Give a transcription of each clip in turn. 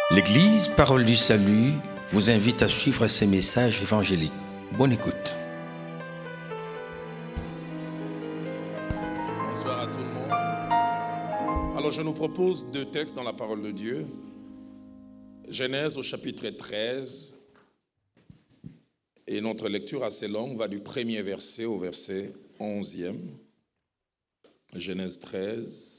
L'Église Parole du Salut vous invite à suivre ces messages évangéliques. Bonne écoute. Bonsoir à tout le monde. Alors je nous propose deux textes dans la parole de Dieu. Genèse au chapitre 13. Et notre lecture assez longue va du premier verset au verset 11e. Genèse 13.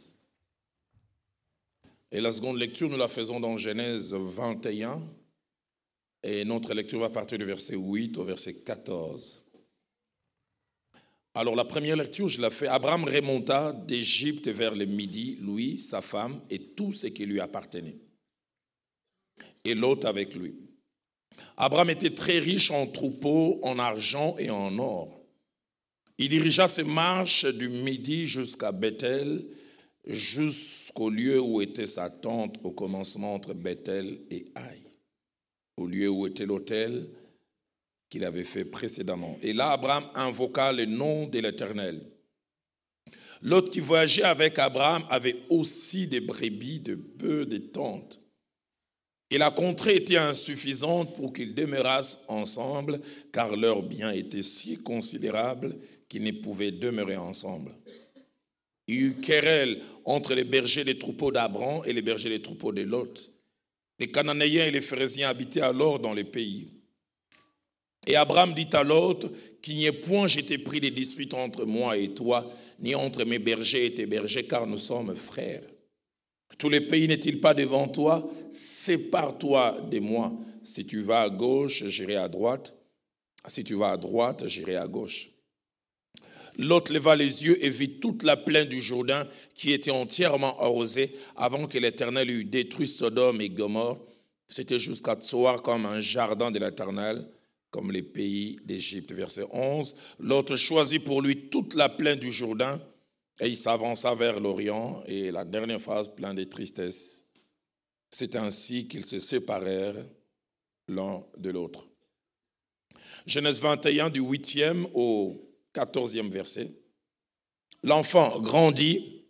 Et la seconde lecture, nous la faisons dans Genèse 21. Et notre lecture va partir du verset 8 au verset 14. Alors la première lecture, je la fais. Abraham remonta d'Égypte vers le midi, lui, sa femme et tout ce qui lui appartenait. Et Lot avec lui. Abraham était très riche en troupeaux, en argent et en or. Il dirigea ses marches du midi jusqu'à Bethel, jusqu'au lieu où était sa tente au commencement entre Bethel et Haï, au lieu où était l'autel qu'il avait fait précédemment. Et là, Abraham invoqua le nom de l'Éternel. L'autre qui voyageait avec Abraham avait aussi des brebis, des bœufs, des tentes. Et la contrée était insuffisante pour qu'ils demeurassent ensemble, car leurs biens étaient si considérables qu'ils ne pouvaient demeurer ensemble. Il y eut querelle entre les bergers des troupeaux d'Abraham et les bergers des troupeaux de Lot. Les Cananéens et les Phéréziens habitaient alors dans les pays. Et Abraham dit à Lot, qu'il n'y ait point j'étais pris des disputes entre moi et toi, ni entre mes bergers et tes bergers, car nous sommes frères. Tous les pays n'est-il pas devant toi? Sépare-toi de moi. Si tu vas à gauche, j'irai à droite. Si tu vas à droite, j'irai à gauche. Lot leva les yeux et vit toute la plaine du Jourdain qui était entièrement arrosée avant que l'Éternel eût détruit Sodome et Gomorrhe. C'était jusqu'à Tsoar comme un jardin de l'Éternel, comme les pays d'Égypte. Verset 11. Lot choisit pour lui toute la plaine du Jourdain et il s'avança vers l'Orient. Et la dernière phrase, plein de tristesse. C'est ainsi qu'ils se séparèrent l'un de l'autre. Genèse 21 du 8e au 14e verset. L'enfant grandit,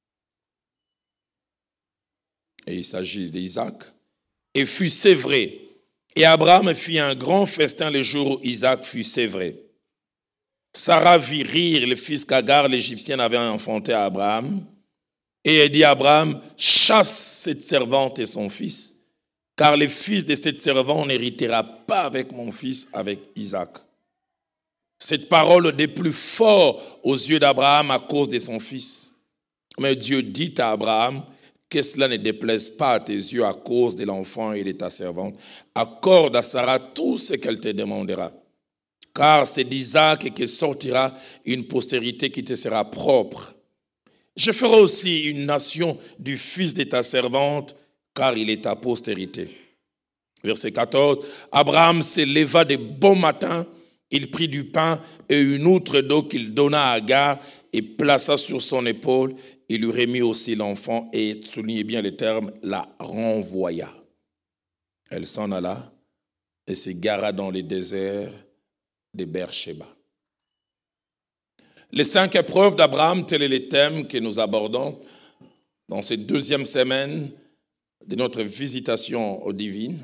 et il s'agit d'Isaac, et fut sévré. Et Abraham fit un grand festin le jour où Isaac fut sévré. Sarah vit rire le fils qu'Agar, l'Égyptienne, avait enfanté à Abraham. Et elle dit à Abraham, chasse cette servante et son fils, car le fils de cette servante n'héritera pas avec mon fils, avec Isaac. Cette parole déplut fort aux yeux d'Abraham à cause de son fils. Mais Dieu dit à Abraham, que cela ne déplaise pas à tes yeux à cause de l'enfant et de ta servante. Accorde à Sarah tout ce qu'elle te demandera. Car c'est d'Isaac que sortira une postérité qui te sera propre. Je ferai aussi une nation du fils de ta servante, car il est ta postérité. Verset 14. Abraham se leva de bon matin. Il prit du pain et une outre d'eau qu'il donna à Agar et plaça sur son épaule. Il lui remit aussi l'enfant et, soulignez bien les termes, la renvoya. Elle s'en alla et se gara dans les déserts de Beersheba. Les 5 épreuves d'Abraham, tel est le thème que nous abordons dans cette deuxième semaine de notre visitation aux divines.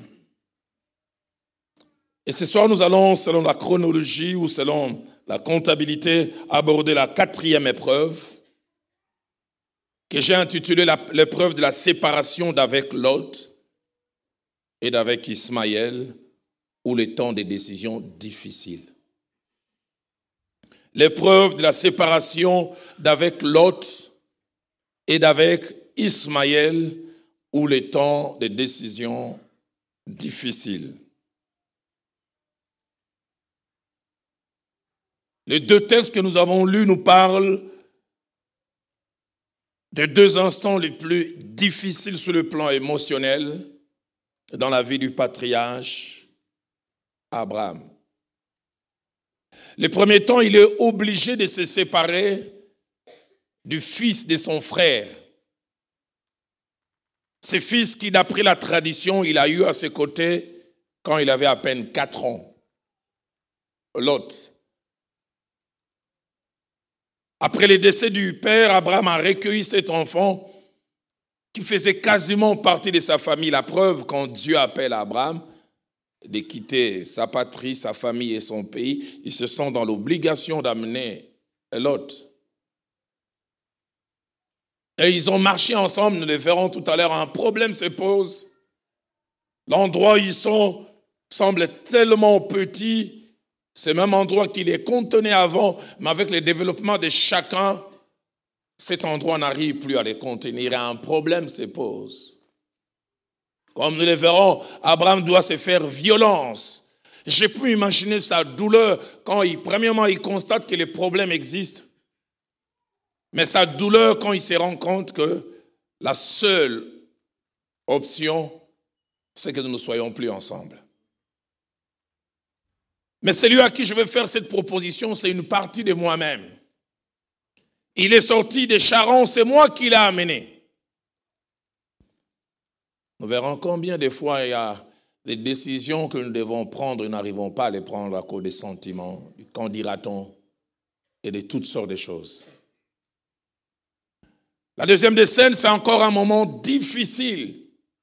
Et ce soir, nous allons, selon la chronologie ou selon la comptabilité, aborder la 4e épreuve que j'ai intitulée l'épreuve de la séparation d'avec Lot et d'avec Ismaël ou les temps des décisions difficiles. L'épreuve de la séparation d'avec Lot et d'avec Ismaël ou les temps des décisions difficiles. Les deux textes que nous avons lus nous parlent de 2 instants les plus difficiles sur le plan émotionnel dans la vie du patriarche Abraham. Le premier temps, il est obligé de se séparer du fils de son frère. Ce fils qui, d'après la tradition, il a eu à ses côtés quand il avait à peine 4 ans. Lot. Après le décès du père, Abraham a recueilli cet enfant qui faisait quasiment partie de sa famille. La preuve, quand Dieu appelle Abraham de quitter sa patrie, sa famille et son pays, ils se sont dans l'obligation d'amener Lot. Et ils ont marché ensemble, nous le verrons tout à l'heure, un problème se pose. L'endroit où ils sont semble tellement petit, c'est le même endroit qui les contenait avant, mais avec le développement de chacun, cet endroit n'arrive plus à les contenir et un problème se pose. Comme nous le verrons, Abraham doit se faire violence. J'ai pu imaginer sa douleur quand premièrement, il constate que les problèmes existent. Mais sa douleur quand il se rend compte que la seule option, c'est que nous ne soyons plus ensemble. Mais celui à qui je veux faire cette proposition, c'est une partie de moi-même. Il est sorti de Charan, c'est moi qui l'ai amené. Nous verrons combien de fois il y a des décisions que nous devons prendre, nous n'arrivons pas à les prendre à cause des sentiments, du qu'en dira-t-on et de toutes sortes de choses. La deuxième des scènes, c'est encore un moment difficile.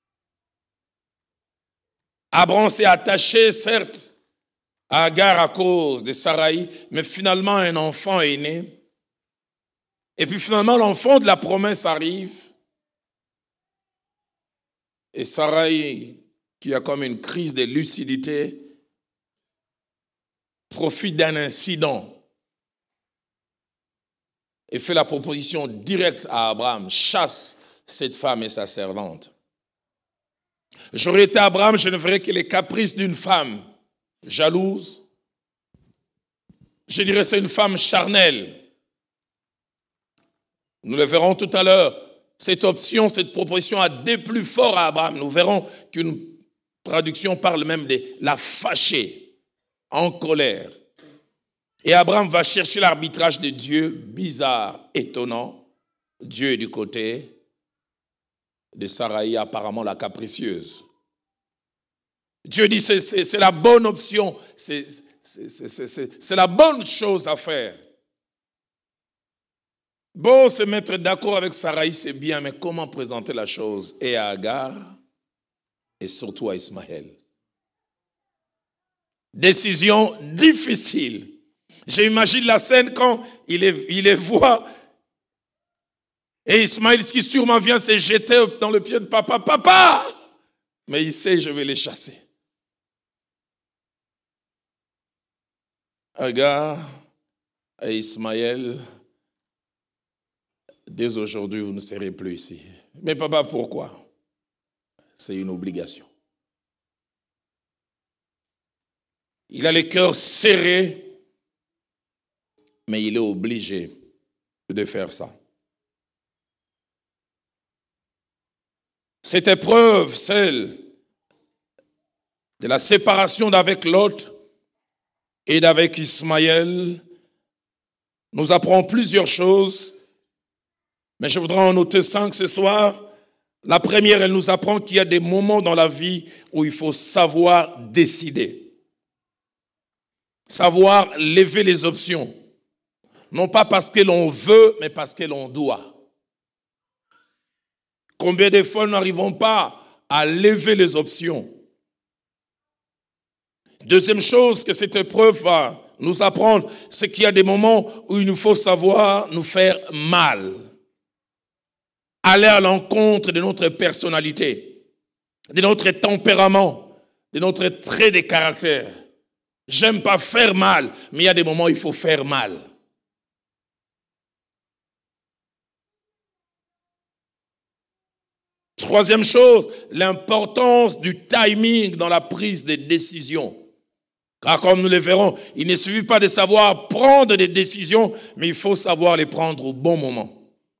Abraham s'est attaché, certes, à Agar à cause de Saraï, mais finalement un enfant est né. Et puis finalement l'enfant de la promesse arrive. Et Saraï, qui a comme une crise de lucidité, profite d'un incident et fait la proposition directe à Abraham, chasse cette femme et sa servante. J'aurais été Abraham, je ne ferais que les caprices d'une femme jalouse. Je dirais c'est une femme charnelle. Nous le verrons tout à l'heure. Cette option, cette proposition a déplu fort à Abraham. Nous verrons qu'une traduction parle même de la fâcher, en colère. Et Abraham va chercher l'arbitrage de Dieu, bizarre, étonnant. Dieu est du côté de Saraï, apparemment la capricieuse. Dieu dit c'est la bonne option, c'est la bonne chose à faire. Bon, se mettre d'accord avec Saraï, c'est bien, mais comment présenter la chose et à Agar et surtout à Ismaël? Décision difficile. J'imagine la scène quand il les voit et Ismaël, qui sûrement vient se jeter dans le pied de papa. Papa! Mais il sait, je vais les chasser. Agar et Ismaël, dès aujourd'hui, vous ne serez plus ici. Mais papa, pourquoi? C'est une obligation. Il a le cœur serré, mais il est obligé de faire ça. Cette épreuve, celle de la séparation d'avec Lot et d'avec Ismaël, nous apprend plusieurs choses, mais je voudrais en noter 5 ce soir. La première, elle nous apprend qu'il y a des moments dans la vie où il faut savoir décider. Savoir lever les options. Non pas parce que l'on veut, mais parce que l'on doit. Combien de fois nous n'arrivons pas à lever les options? Deuxième chose que cette épreuve va nous apprendre, c'est qu'il y a des moments où il nous faut savoir nous faire mal. Aller à l'encontre de notre personnalité, de notre tempérament, de notre trait de caractère. J'aime pas faire mal, mais il y a des moments où il faut faire mal. Troisième chose, l'importance du timing dans la prise de décision. Car comme nous le verrons, il ne suffit pas de savoir prendre des décisions, mais il faut savoir les prendre au bon moment.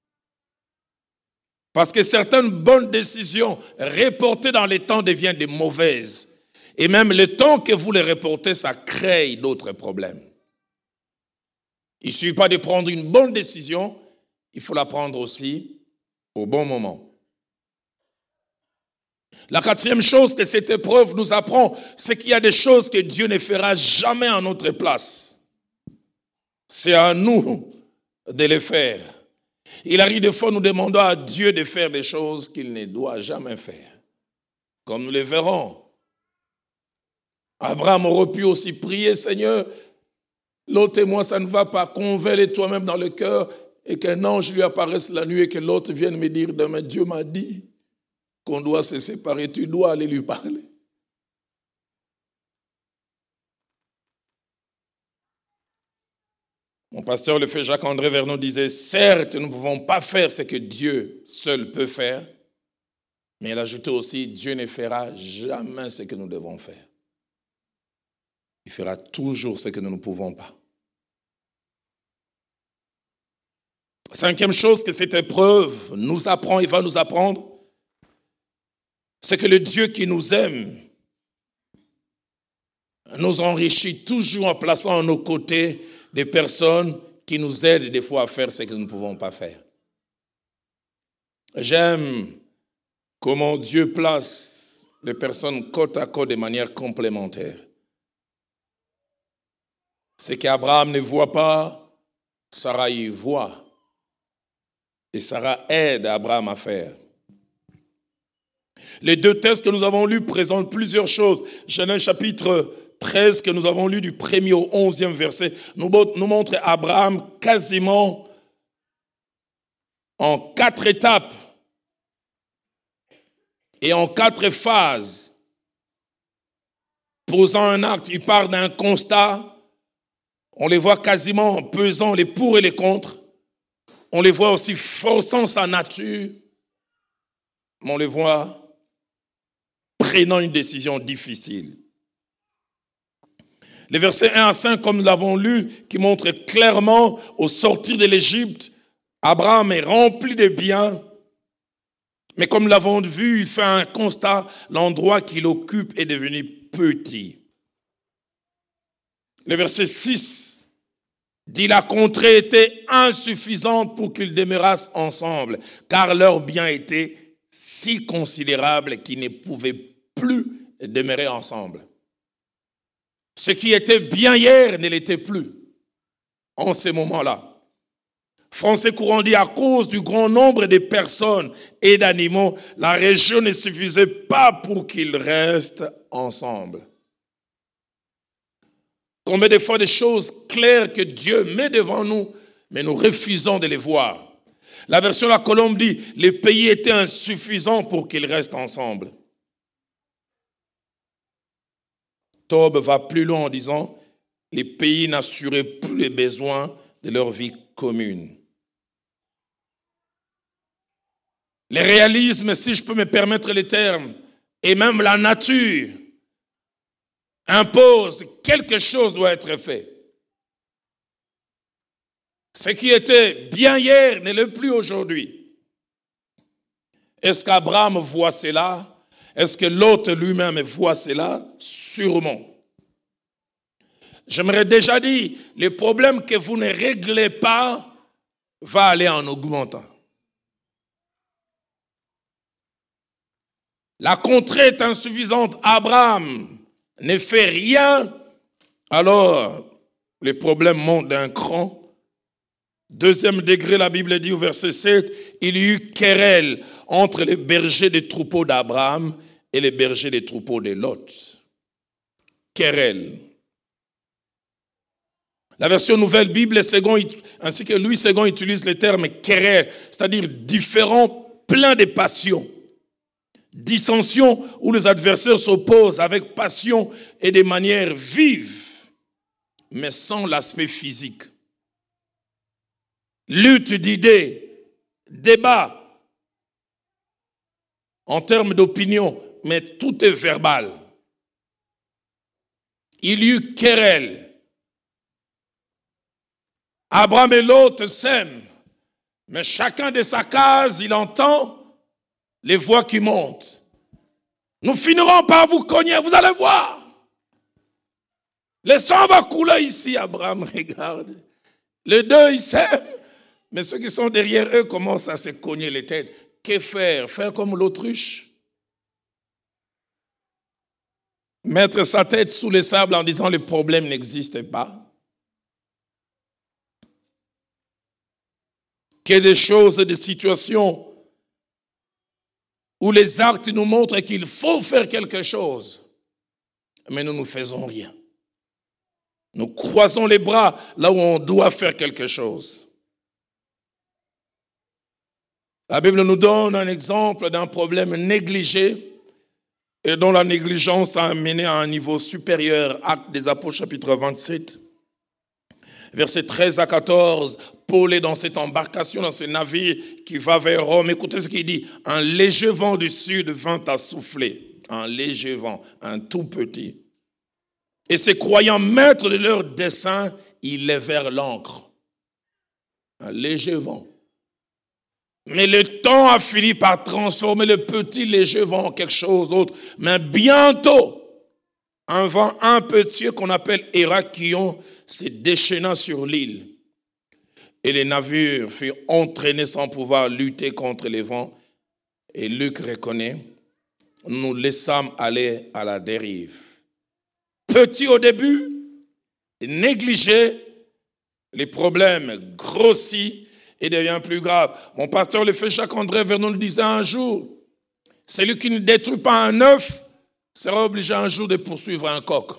Parce que certaines bonnes décisions reportées dans les temps deviennent des mauvaises. Et même le temps que vous les reportez, ça crée d'autres problèmes. Il ne suffit pas de prendre une bonne décision, il faut la prendre aussi au bon moment. La quatrième chose que cette épreuve nous apprend, c'est qu'il y a des choses que Dieu ne fera jamais à notre place. C'est à nous de les faire. Il arrive des fois, nous demandons à Dieu de faire des choses qu'il ne doit jamais faire. Comme nous le verrons. Abraham aurait pu aussi prier, Seigneur, l'autre et moi, ça ne va pas. Convainc-le toi-même dans le cœur et qu'un ange lui apparaisse la nuit et que l'autre vienne me dire demain, Dieu m'a dit qu'on doit se séparer, tu dois aller lui parler. Mon pasteur, le frère Jacques-André Vernon, disait, certes, nous ne pouvons pas faire ce que Dieu seul peut faire, mais il ajoutait aussi, Dieu ne fera jamais ce que nous devons faire. Il fera toujours ce que nous ne pouvons pas. Cinquième chose que cette épreuve nous apprend et va nous apprendre, c'est que le Dieu qui nous aime nous enrichit toujours en plaçant à nos côtés des personnes qui nous aident des fois à faire ce que nous ne pouvons pas faire. J'aime comment Dieu place les personnes côte à côte de manière complémentaire. Ce qu'Abraham ne voit pas, Sarah y voit. Et Sarah aide Abraham à faire. Les deux textes que nous avons lus présentent plusieurs choses. Genèse chapitre 13 que nous avons lu du 1er au 11e verset nous montre Abraham quasiment en 4 étapes et en 4 phases. Posant un acte, il part d'un constat. On les voit quasiment pesant les pour et les contre. On les voit aussi forçant sa nature. Mais on les voit prenant une décision difficile. Les versets 1 à 5, comme nous l'avons lu, qui montrent clairement, au sortir de l'Égypte, Abraham est rempli de biens. Mais comme nous l'avons vu, il fait un constat, l'endroit qu'il occupe est devenu petit. Le verset 6 dit, la contrée était insuffisante pour qu'ils demeurassent ensemble, car leurs biens étaient si considérables qu'ils ne pouvaient plus demeurer ensemble. Ce qui était bien hier ne l'était plus en ces moments-là. Français courant dit, à cause du grand nombre de personnes et d'animaux, la région ne suffisait pas pour qu'ils restent ensemble. Combien de fois des choses claires que Dieu met devant nous, mais nous refusons de les voir. La version de la Colombe dit, les pays étaient insuffisants pour qu'ils restent ensemble. Tob va plus loin en disant, les pays n'assuraient plus les besoins de leur vie commune. Le réalisme, si je peux me permettre les termes, et même la nature, impose quelque chose doit être fait. Ce qui était bien hier ne l'est plus aujourd'hui. Est-ce qu'Abraham voit cela? Est-ce que l'autre lui-même voit cela? Sûrement. J'aimerais déjà dire, le problème que vous ne réglez pas va aller en augmentant. La contrée est insuffisante. Abraham ne fait rien, alors les problèmes montent d'un cran. Deuxième degré, la Bible dit au verset 7, il y eut querelle entre les bergers des troupeaux d'Abraham et les bergers des troupeaux de Lot. Querelle. La version Nouvelle Bible, ainsi que Louis II utilise le terme querelle, c'est-à-dire différent, plein de passions. Dissension où les adversaires s'opposent avec passion et de manière vive, mais sans l'aspect physique. Lutte d'idées, débat, en termes d'opinion, mais tout est verbal. Il y eut querelle. Abraham et Lot s'aiment, mais chacun de sa case, il entend les voix qui montent. Nous finirons par vous cogner, vous allez voir. Le sang va couler ici, Abraham, regarde. Les deux, ils s'aiment, mais ceux qui sont derrière eux commencent à se cogner les têtes. Que faire? Faire comme l'autruche? Mettre sa tête sous le sable en disant le problème n'existe pas? qu'il y ait des choses, des situations où les actes nous montrent qu'il faut faire quelque chose, mais nous ne faisons rien. Nous croisons les bras là où on doit faire quelque chose. La Bible nous donne un exemple d'un problème négligé et dont la négligence a amené à un niveau supérieur. Actes des Apôtres, chapitre 27, versets 13 à 14. Paul est dans cette embarcation, dans ce navire qui va vers Rome. Écoutez ce qu'il dit. Un léger vent du sud vint à souffler. Un léger vent, un tout petit. Et se croyant maîtres de leur dessein, ils levèrent l'ancre. Un léger vent. Mais le temps a fini par transformer le petit léger vent en quelque chose d'autre. Mais bientôt, un vent impétueux qu'on appelle Hérakion se déchaîna sur l'île. Et les navires furent entraînés sans pouvoir lutter contre les vents. Et Luc reconnaît, nous laissâmes aller à la dérive. Petit au début, négligé, les problèmes grossissent et devient plus grave. Mon pasteur le fait Jacques-André Vernon le disait un jour, celui qui ne détruit pas un œuf sera obligé un jour de poursuivre un coq.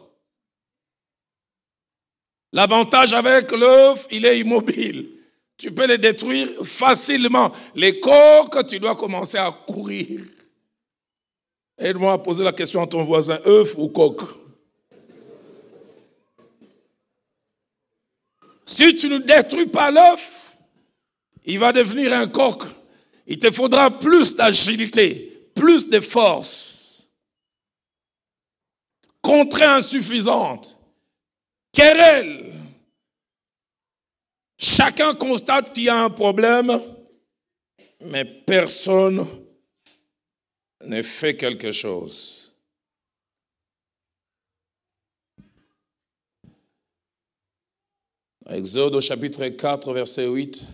L'avantage avec l'œuf, il est immobile. Tu peux le détruire facilement. Les coqs, tu dois commencer à courir. Aide-moi à poser la question à ton voisin, œuf ou coq? Si tu ne détruis pas l'œuf, il va devenir un coq. Il te faudra plus d'agilité, plus de force. Contrée insuffisante. Querelle. Chacun constate qu'il y a un problème, mais personne ne fait quelque chose. Exode au chapitre 4, verset 8.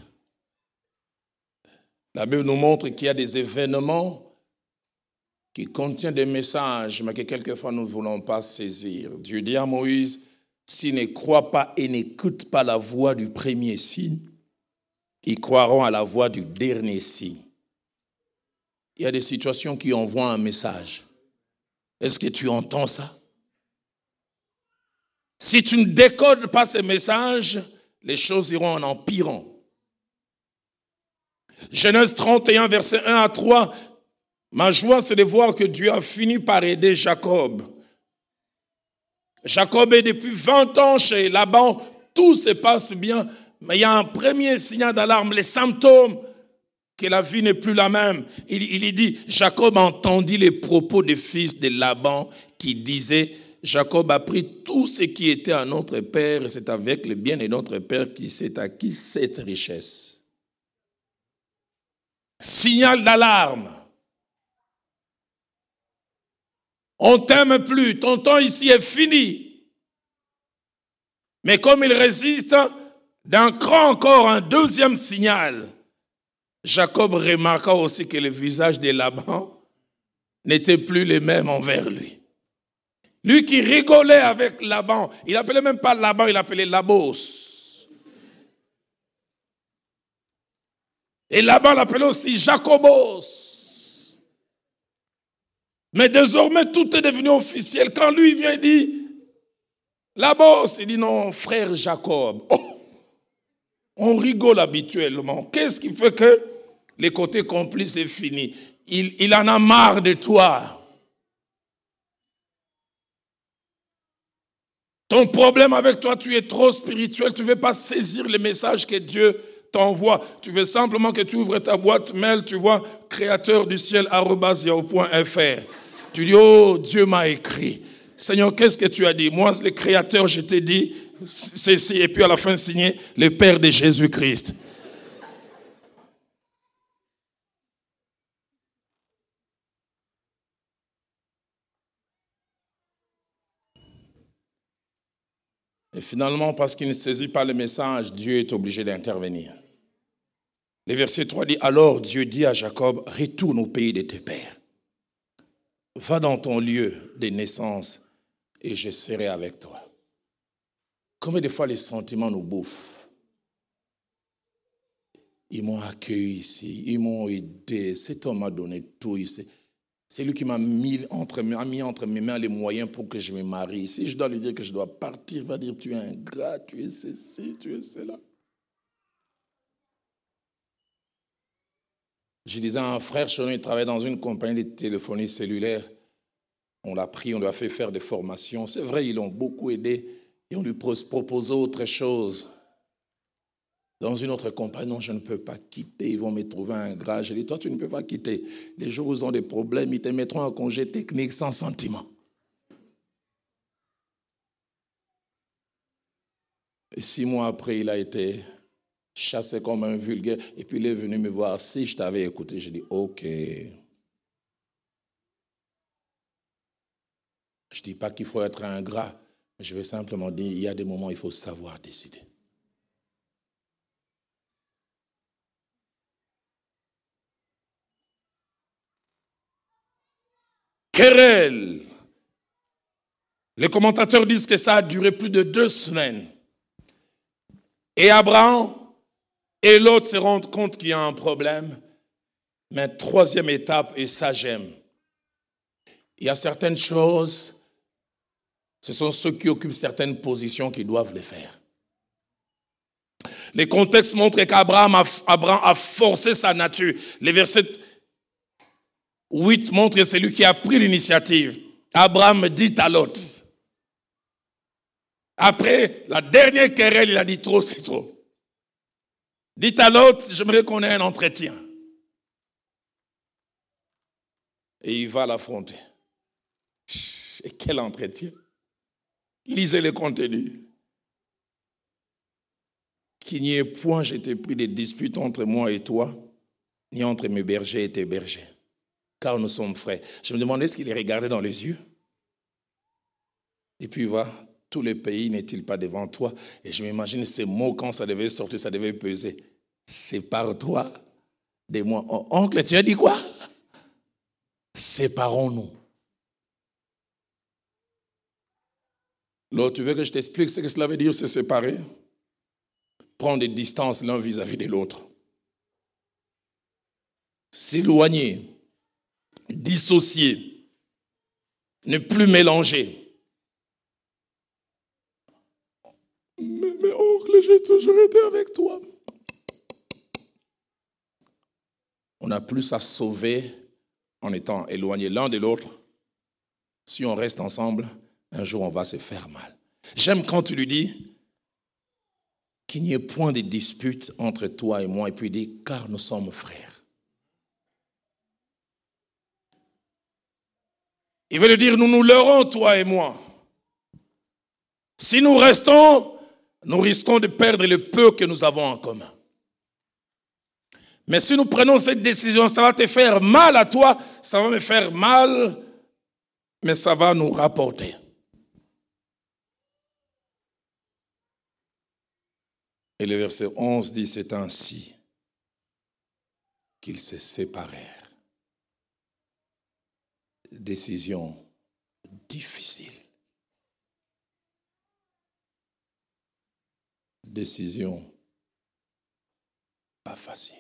La Bible nous montre qu'il y a des événements qui contiennent des messages, mais que quelquefois nous ne voulons pas saisir. Dieu dit à Moïse, s'ils ne croient pas et n'écoutent pas la voix du premier signe, ils croiront à la voix du dernier signe. Il y a des situations qui envoient un message. Est-ce que tu entends ça? Si tu ne décodes pas ces messages, les choses iront en empirant. Genèse 31, verset 1 à 3. Ma joie, c'est de voir que Dieu a fini par aider Jacob. Jacob est depuis 20 ans chez Laban. Tout se passe bien. Mais il y a un premier signal d'alarme, les symptômes que la vie n'est plus la même. Il dit, Jacob entendit les propos des fils de Laban qui disaient, Jacob a pris tout ce qui était à notre père, et c'est avec le bien de notre père qui s'est acquis cette richesse. Signal d'alarme. On t'aime plus, ton temps ici est fini. Mais comme il résiste, d'un cran encore un deuxième signal. Jacob remarqua aussi que le visage de Laban n'était plus le même envers lui. Lui qui rigolait avec Laban, il appelait même pas Laban, il appelait Labos. Et Laban l'appelait aussi Jacobos. Mais désormais, tout est devenu officiel. Quand lui vient, il dit, Labos, il dit non, frère Jacob. Oh, on rigole habituellement. Qu'est-ce qui fait que les côtés complices est fini? Il en a marre de toi. Ton problème avec toi, tu es trop spirituel, tu ne veux pas saisir les messages que Dieu t'envoie. Tu veux simplement que tu ouvres ta boîte mail, tu vois, créateurduciel@yahoo.fr. Tu dis, oh, Dieu m'a écrit. Seigneur, qu'est-ce que tu as dit? Moi, le Créateur, je t'ai dit ceci, et puis à la fin, signé le Père de Jésus-Christ. Et finalement, parce qu'il ne saisit pas le message, Dieu est obligé d'intervenir. Le verset 3 dit, alors Dieu dit à Jacob, retourne au pays de tes pères. Va dans ton lieu de naissance et je serai avec toi. Combien de fois les sentiments nous bouffent? Ils m'ont accueilli ici, ils m'ont aidé. Cet homme m'a donné tout ici. C'est lui qui m'a mis entre mes mains les moyens pour que je me marie. Si je dois lui dire que je dois partir, il va dire tu es ingrat, tu es ceci, tu es cela. Je disais à un frère chez nous, il travaille dans une compagnie de téléphonie cellulaire. On l'a pris, on lui a fait faire des formations. C'est vrai, ils l'ont beaucoup aidé et on lui propose autre chose. Dans une autre compagnie, non, je ne peux pas quitter, ils vont me trouver un gras. Je dis, toi, tu ne peux pas quitter. Les jours où ils ont des problèmes, ils te mettront en congé technique sans sentiment. Et 6 mois après, il a été chassé comme un vulgaire. Et puis, il est venu me voir. Si je t'avais écouté, j'ai dit, OK. Je ne dis pas qu'il faut être ingrat. Je vais simplement dire, il y a des moments où il faut savoir décider. Querelle. Les commentateurs disent que ça a duré plus de 2 semaines. Et Abraham et l'autre se rendent compte qu'il y a un problème. Mais 3e étape, et ça j'aime. Il y a certaines choses, ce sont ceux qui occupent certaines positions qui doivent les faire. Les contextes montrent qu'Abraham a forcé sa nature. Les versets 8 montre que c'est lui qui a pris l'initiative. Abraham dit à l'autre. Après la dernière querelle, il a dit trop, c'est trop. Dit à l'autre, j'aimerais qu'on ait un entretien. Et il va l'affronter. Et quel entretien? Lisez le contenu. Qu'il n'y ait point, j'ai pris des disputes entre moi et toi, ni entre mes bergers et tes bergers. Car nous sommes frères. Je me demandais, est-ce qu'il les regardait dans les yeux? Et puis il va, tous les pays n'est-il pas devant toi? Et je m'imagine ces mots, quand ça devait sortir, ça devait peser. Sépare-toi de moi. Oh, oncle, tu as dit quoi? Séparons-nous. L'autre, tu veux que je t'explique ce que cela veut dire, se séparer? Prendre des distances l'un vis-à-vis de l'autre. S'éloigner. Dissocier, ne plus mélanger. Mais oncle, j'ai toujours été avec toi. On a plus à sauver en étant éloignés l'un de l'autre. Si on reste ensemble, un jour on va se faire mal. J'aime quand tu lui dis qu'il n'y ait point de dispute entre toi et moi, et puis il dit, car nous sommes frères. Il veut dire, nous nous leurrons, toi et moi. Si nous restons, nous risquons de perdre le peu que nous avons en commun. Mais si nous prenons cette décision, ça va te faire mal à toi, ça va me faire mal, mais ça va nous rapporter. Et le verset 11 dit, c'est ainsi qu'ils se séparèrent. Décision difficile. Décision pas facile.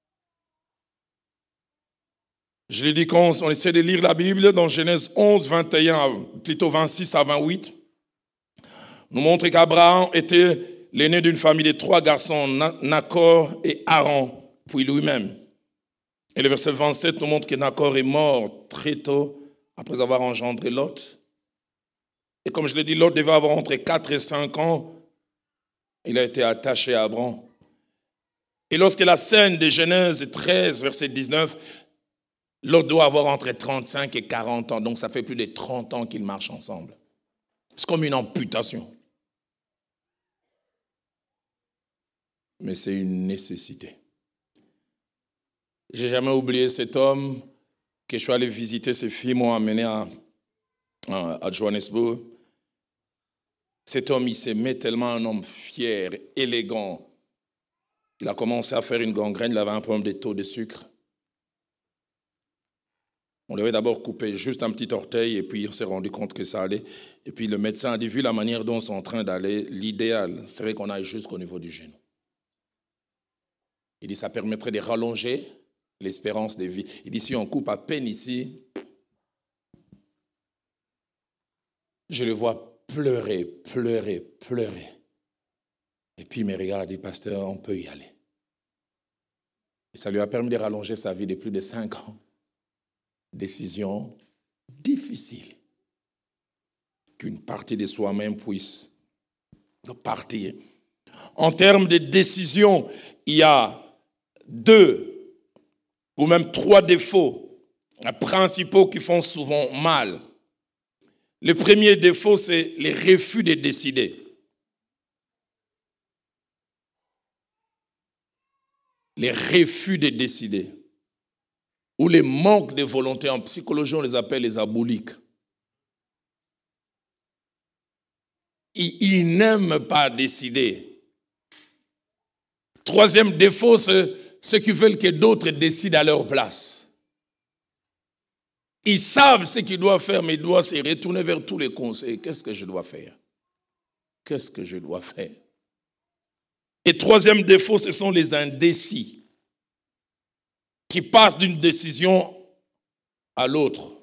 Je l'ai dit quand on essaie de lire la Bible dans Genèse 11, 21, plutôt 26 à 28, nous montre qu'Abraham était l'aîné d'une famille de 3 garçons, Nacor et Haran, puis lui-même. Et le verset 27 nous montre que Nacor est mort très tôt après avoir engendré Lot. Et comme je l'ai dit, Lot devait avoir entre 4 et 5 ans. Il a été attaché à Abraham. Et lorsque la scène de Genèse 13, verset 19, Lot doit avoir entre 35 et 40 ans. Donc ça fait plus de 30 ans qu'ils marchent ensemble. C'est comme une amputation. Mais c'est une nécessité. J'ai jamais oublié cet homme que je suis allé visiter. Ses filles m'ont amené à Johannesburg. Cet homme, il s'aimait tellement, un homme fier, élégant. Il a commencé à faire une gangrène, il avait un problème de taux de sucre. On lui avait d'abord coupé juste un petit orteil et puis on s'est rendu compte que ça allait. Et puis le médecin a dit, vu la manière dont ils sont en train d'aller, l'idéal serait qu'on aille jusqu'au niveau du genou. Il dit, ça permettrait de rallonger l'espérance de vie. Il dit, si on coupe à peine ici, je le vois pleurer, pleurer, pleurer. Et puis il me regarde et dit, pasteur, on peut y aller. Et ça lui a permis de rallonger sa vie de plus de 5 ans. Décision difficile. Qu'une partie de soi-même puisse partir. En termes de décision, il y a 2 ou même 3 défauts principaux qui font souvent mal. Le premier défaut, c'est le refus de décider. Les refus de décider. Ou les manques de volonté. En psychologie, on les appelle les aboliques. Ils n'aiment pas décider. Troisième défaut, c'est ceux qui veulent que d'autres décident à leur place. Ils savent ce qu'ils doivent faire, mais ils doivent se retourner vers tous les conseils. Qu'est-ce que je dois faire? Qu'est-ce que je dois faire? Et troisième défaut, ce sont les indécis qui passent d'une décision à l'autre.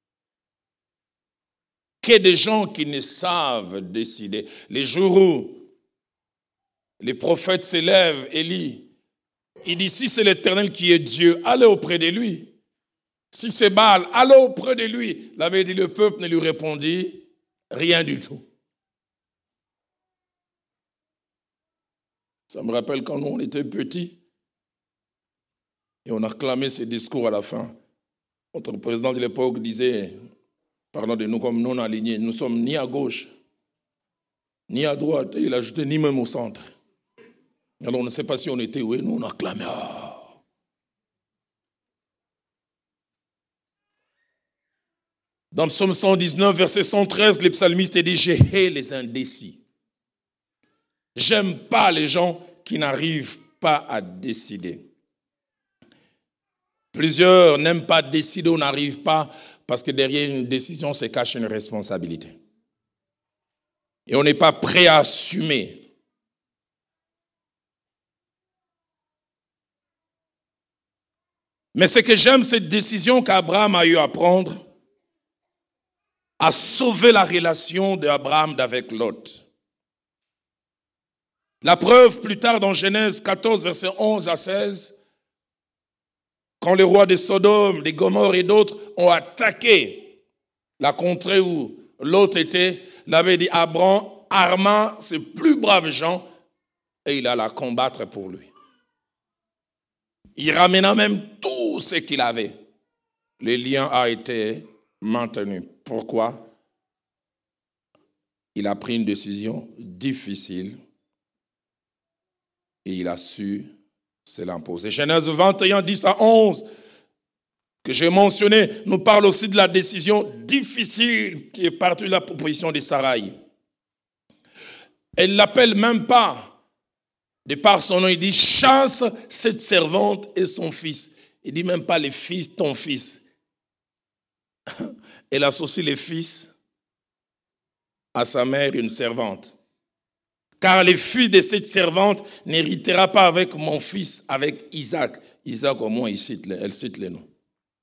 Que des gens qui ne savent décider. Les jours où les prophètes s'élèvent, Élie, il dit, si c'est l'Éternel qui est Dieu, allez auprès de lui. Si c'est Baal, allez auprès de lui. Il avait dit, le peuple ne lui répondit rien du tout. Ça me rappelle quand nous, on était petits et on a clamé ces discours à la fin. Notre président de l'époque disait, parlant de nous comme non alignés, nous sommes ni à gauche, ni à droite, et il ajoutait ni même au centre. Alors on ne sait pas si on était où, et nous on a clamé. Dans le psaume 119, verset 113, le psalmiste dit, j'ai hais les indécis. J'aime pas les gens qui n'arrivent pas à décider. Plusieurs n'aiment pas décider ou n'arrivent pas parce que derrière une décision se cache une responsabilité. Et on n'est pas prêt à assumer. Mais ce que j'aime, cette décision qu'Abraham a eu à prendre, a sauvé la relation d'Abraham avec Lot. La preuve, plus tard dans Genèse 14, versets 11 à 16, quand les rois de Sodome, de Gomorrhe et d'autres ont attaqué la contrée où Lot était, il avait dit, Abraham arma ses plus braves gens et il alla combattre pour lui. Il ramena même tout ce qu'il avait. Le lien a été maintenu. Pourquoi? Il a pris une décision difficile et il a su se l'imposer. Genèse 21, 10 à 11, que j'ai mentionné, nous parle aussi de la décision difficile qui est partie de la proposition de Sarai. Elle ne l'appelle même pas, de par son nom, il dit, chasse cette servante et son fils. Il ne dit même pas les fils, ton fils. Elle associe les fils à sa mère, une servante. Car le fils de cette servante n'héritera pas avec mon fils, avec Isaac. Isaac, au moins, elle cite les noms.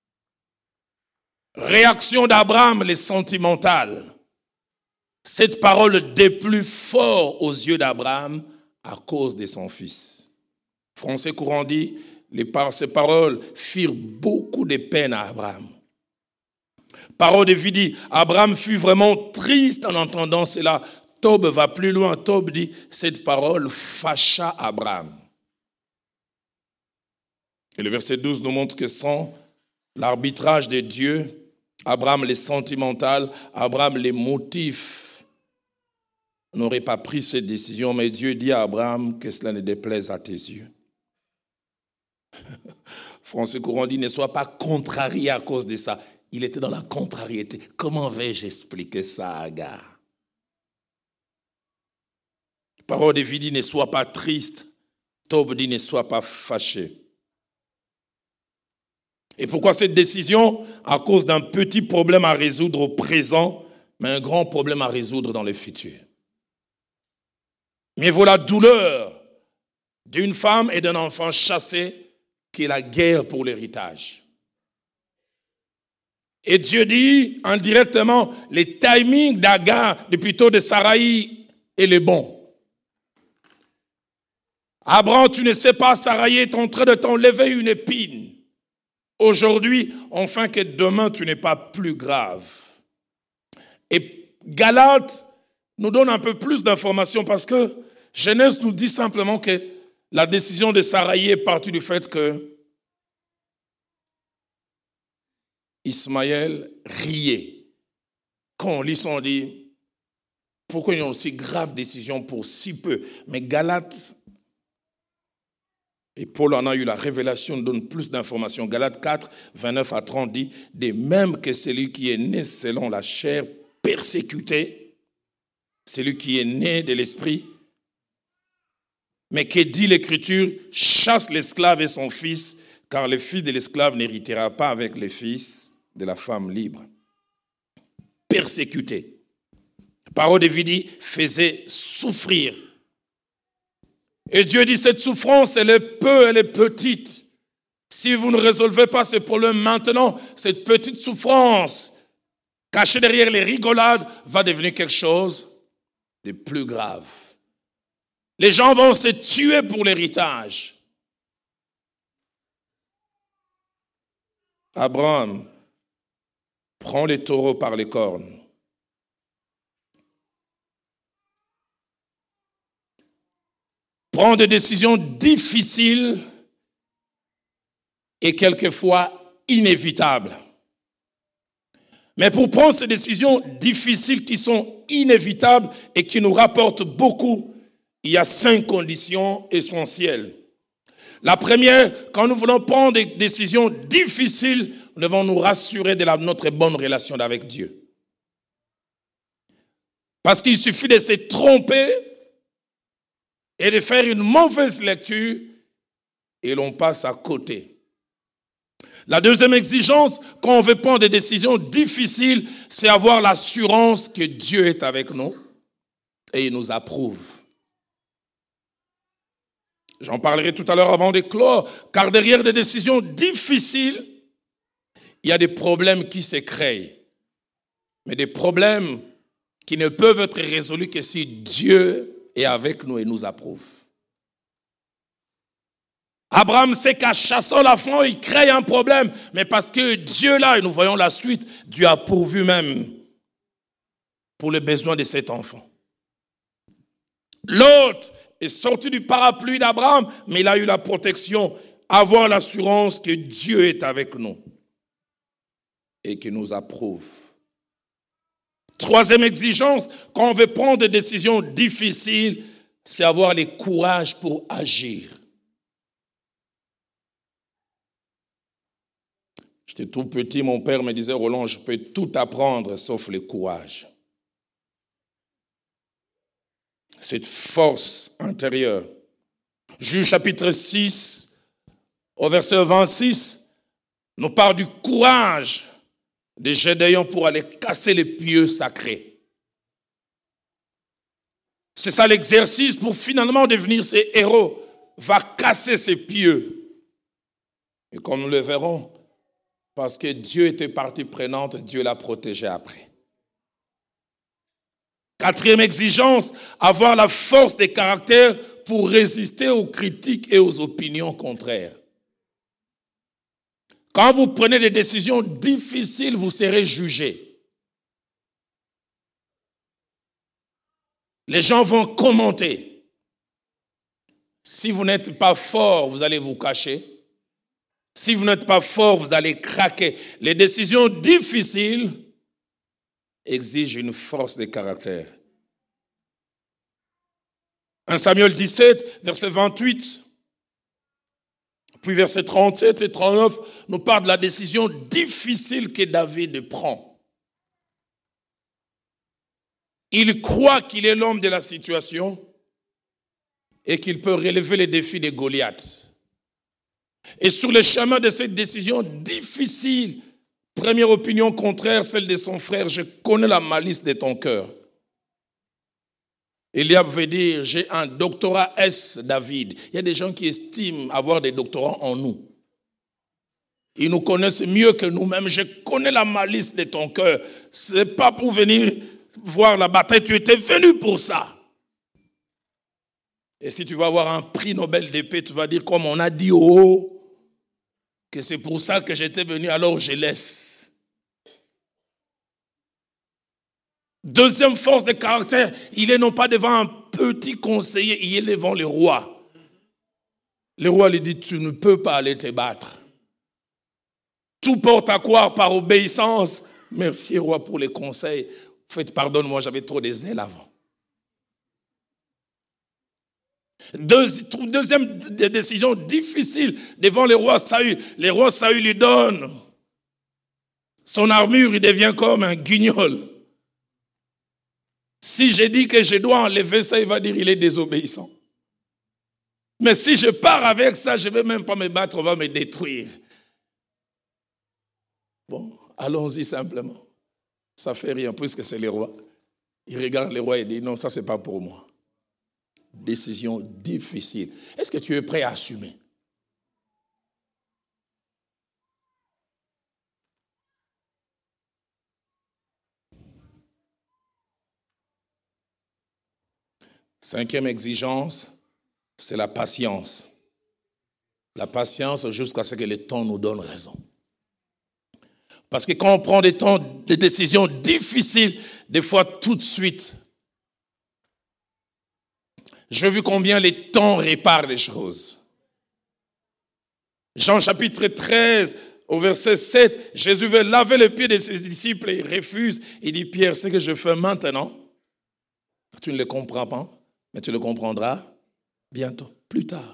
Réaction d'Abraham, les sentimentales. Cette parole déplut fort aux yeux d'Abraham à cause de son fils. Français courant dit, ces paroles firent beaucoup de peine à Abraham. Parole de vie dit, Abraham fut vraiment triste en entendant cela. Tob va plus loin. Tob dit, cette parole fâcha Abraham. Et le verset 12 nous montre que sans l'arbitrage de Dieu, Abraham les sentimental, Abraham les motifs, n'aurait pas pris cette décision, mais Dieu dit à Abraham que cela ne déplaise à tes yeux. Français courant dit, ne sois pas contrarié à cause de ça. Il était dans la contrariété. Comment vais-je expliquer ça à Agar? Parole de vie dit, ne sois pas triste. Tob dit, ne sois pas fâché. Et pourquoi cette décision? À cause d'un petit problème à résoudre au présent, mais un grand problème à résoudre dans le futur. Mais voilà la douleur d'une femme et d'un enfant chassés, qui est la guerre pour l'héritage. Et Dieu dit indirectement, les timings d'Agar, plutôt de Saraï, est le bon. Abraham, tu ne sais pas, Saraï est en train de t'enlever une épine. Aujourd'hui, enfin que demain, tu n'es pas plus grave. Et Galates nous donne un peu plus d'informations parce que Genèse nous dit simplement que la décision de Saraï est partie du fait que Ismaël riait. Quand on lit ça, on dit, pourquoi ils ont aussi grave décision pour si peu? Mais Galates, et Paul en a eu la révélation, nous donne plus d'informations. Galates 4, 29 à 30 dit, de même que celui qui est né selon la chair persécuté, celui qui est né de l'esprit, mais que dit l'Écriture, chasse l'esclave et son fils, car le fils de l'esclave n'héritera pas avec le fils de la femme libre. Persécuté. La parole de vie dit, faisait souffrir. Et Dieu dit, cette souffrance, elle est peu, elle est petite. Si vous ne résolvez pas ce problème maintenant, cette petite souffrance, cachée derrière les rigolades, va devenir quelque chose de plus grave. Les gens vont se tuer pour l'héritage. Abraham prend les taureaux par les cornes. Prend des décisions difficiles et quelquefois inévitables. Mais pour prendre ces décisions difficiles qui sont inévitables et qui nous rapportent beaucoup, il y a 5 conditions essentielles. La première, quand nous voulons prendre des décisions difficiles, nous devons nous rassurer de notre bonne relation avec Dieu. Parce qu'il suffit de se tromper et de faire une mauvaise lecture et l'on passe à côté. La deuxième exigence, quand on veut prendre des décisions difficiles, c'est avoir l'assurance que Dieu est avec nous et il nous approuve. J'en parlerai tout à l'heure avant de clore, car derrière des décisions difficiles, il y a des problèmes qui se créent. Mais des problèmes qui ne peuvent être résolus que si Dieu est avec nous et nous approuve. Abraham sait qu'en chassant l'enfant, il crée un problème. Mais parce que Dieu là, et nous voyons la suite, Dieu a pourvu même pour les besoins de cet enfant. L'autre est sorti du parapluie d'Abraham, mais il a eu la protection, avoir l'assurance que Dieu est avec nous et qu'il nous approuve. Troisième exigence, quand on veut prendre des décisions difficiles, c'est avoir le courage pour agir. J'étais tout petit, mon père me disait, Roland, je peux tout apprendre sauf le courage. Cette force intérieure. Juge chapitre 6, au verset 26, nous parle du courage de Gédéon pour aller casser les pieux sacrés. C'est ça l'exercice pour finalement devenir ces héros. Va casser ces pieux. Et comme nous le verrons, parce que Dieu était partie prenante, Dieu l'a protégé après. Quatrième exigence, avoir la force de caractère pour résister aux critiques et aux opinions contraires. Quand vous prenez des décisions difficiles, vous serez jugé. Les gens vont commenter. Si vous n'êtes pas fort, vous allez vous cacher. Si vous n'êtes pas fort, vous allez craquer. Les décisions difficiles exige une force de caractère. 1 Samuel 17, verset 28, puis verset 37 et 39, nous parle de la décision difficile que David prend. Il croit qu'il est l'homme de la situation et qu'il peut relever les défis de Goliath. Et sur le chemin de cette décision difficile, première opinion contraire, celle de son frère, je connais la malice de ton cœur. Eliab veut dire, j'ai un doctorat S, David. Il y a des gens qui estiment avoir des doctorats en nous. Ils nous connaissent mieux que nous-mêmes. Je connais la malice de ton cœur. Ce n'est pas pour venir voir la bataille. Tu étais venu pour ça. Et si tu vas avoir un prix Nobel de paix, tu vas dire, comme on a dit que c'est pour ça que j'étais venu, alors je laisse. Deuxième force de caractère, il est non pas devant un petit conseiller, il est devant le roi. Le roi lui dit, tu ne peux pas aller te battre. Tout porte à croire par obéissance. Merci, roi, pour les conseils. Faites, pardonne-moi, j'avais trop de zèle avant. Deuxième décision difficile devant le roi Saül. Le roi Saül lui donne son armure, il devient comme un guignol. Si je dis que je dois enlever ça, il va dire qu'il est désobéissant. Mais si je pars avec ça, je ne vais même pas me battre, on va me détruire. Bon, allons-y simplement. Ça ne fait rien, puisque c'est le roi. Il regarde le roi et dit, non, ça, ce n'est pas pour moi. Décision difficile. Est-ce que tu es prêt à assumer? Cinquième exigence, c'est la patience. La patience jusqu'à ce que le temps nous donne raison. Parce que quand on prend des décisions difficiles, des fois tout de suite, j'ai vu combien les temps réparent les choses. Jean chapitre 13, au verset 7, Jésus veut laver les pieds de ses disciples et il refuse. Il dit, Pierre, ce que je fais maintenant, tu ne le comprends pas, mais tu le comprendras bientôt, plus tard.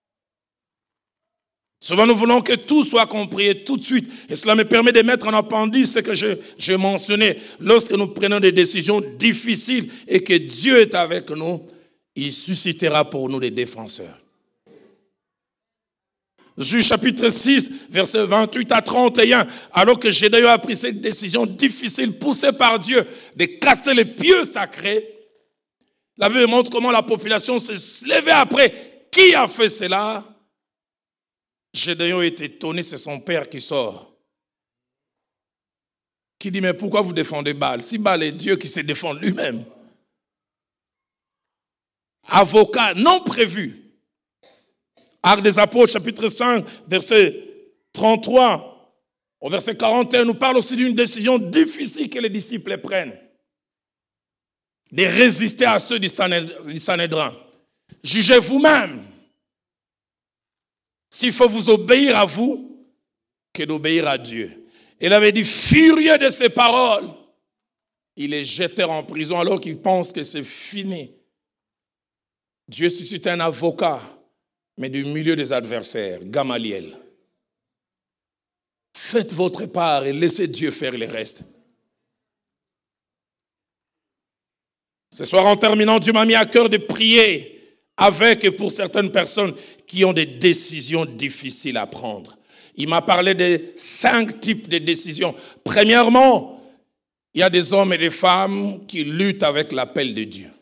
Souvent, nous voulons que tout soit compris tout de suite. Et cela me permet de mettre en appendice ce que je mentionnais. Lorsque nous prenons des décisions difficiles et que Dieu est avec nous, il suscitera pour nous des défenseurs. Juge chapitre 6, versets 28 à 31. Alors que Gédéon a pris cette décision difficile, poussée par Dieu, de casser les pieux sacrés, la Bible montre comment la population s'est levée après. Qui a fait cela? Gédéon est étonné, c'est son père qui sort. Qui dit, mais pourquoi vous défendez Baal? Si Baal est Dieu qui se défend lui-même. Avocat non prévu. Actes des Apôtres, chapitre 5, verset 33, au verset 41, nous parle aussi d'une décision difficile que les disciples prennent. De résister à ceux du Sanhédrin. Jugez vous-même. S'il faut vous obéir à vous, que d'obéir à Dieu. Il avait dit, furieux de ces paroles, il est jeté en prison alors qu'il pense que c'est fini. Dieu suscite un avocat, mais du milieu des adversaires, Gamaliel. Faites votre part et laissez Dieu faire le reste. Ce soir, en terminant, Dieu m'a mis à cœur de prier avec et pour certaines personnes qui ont des décisions difficiles à prendre. Il m'a parlé de 5 types de décisions. Premièrement, il y a des hommes et des femmes qui luttent avec l'appel de Dieu.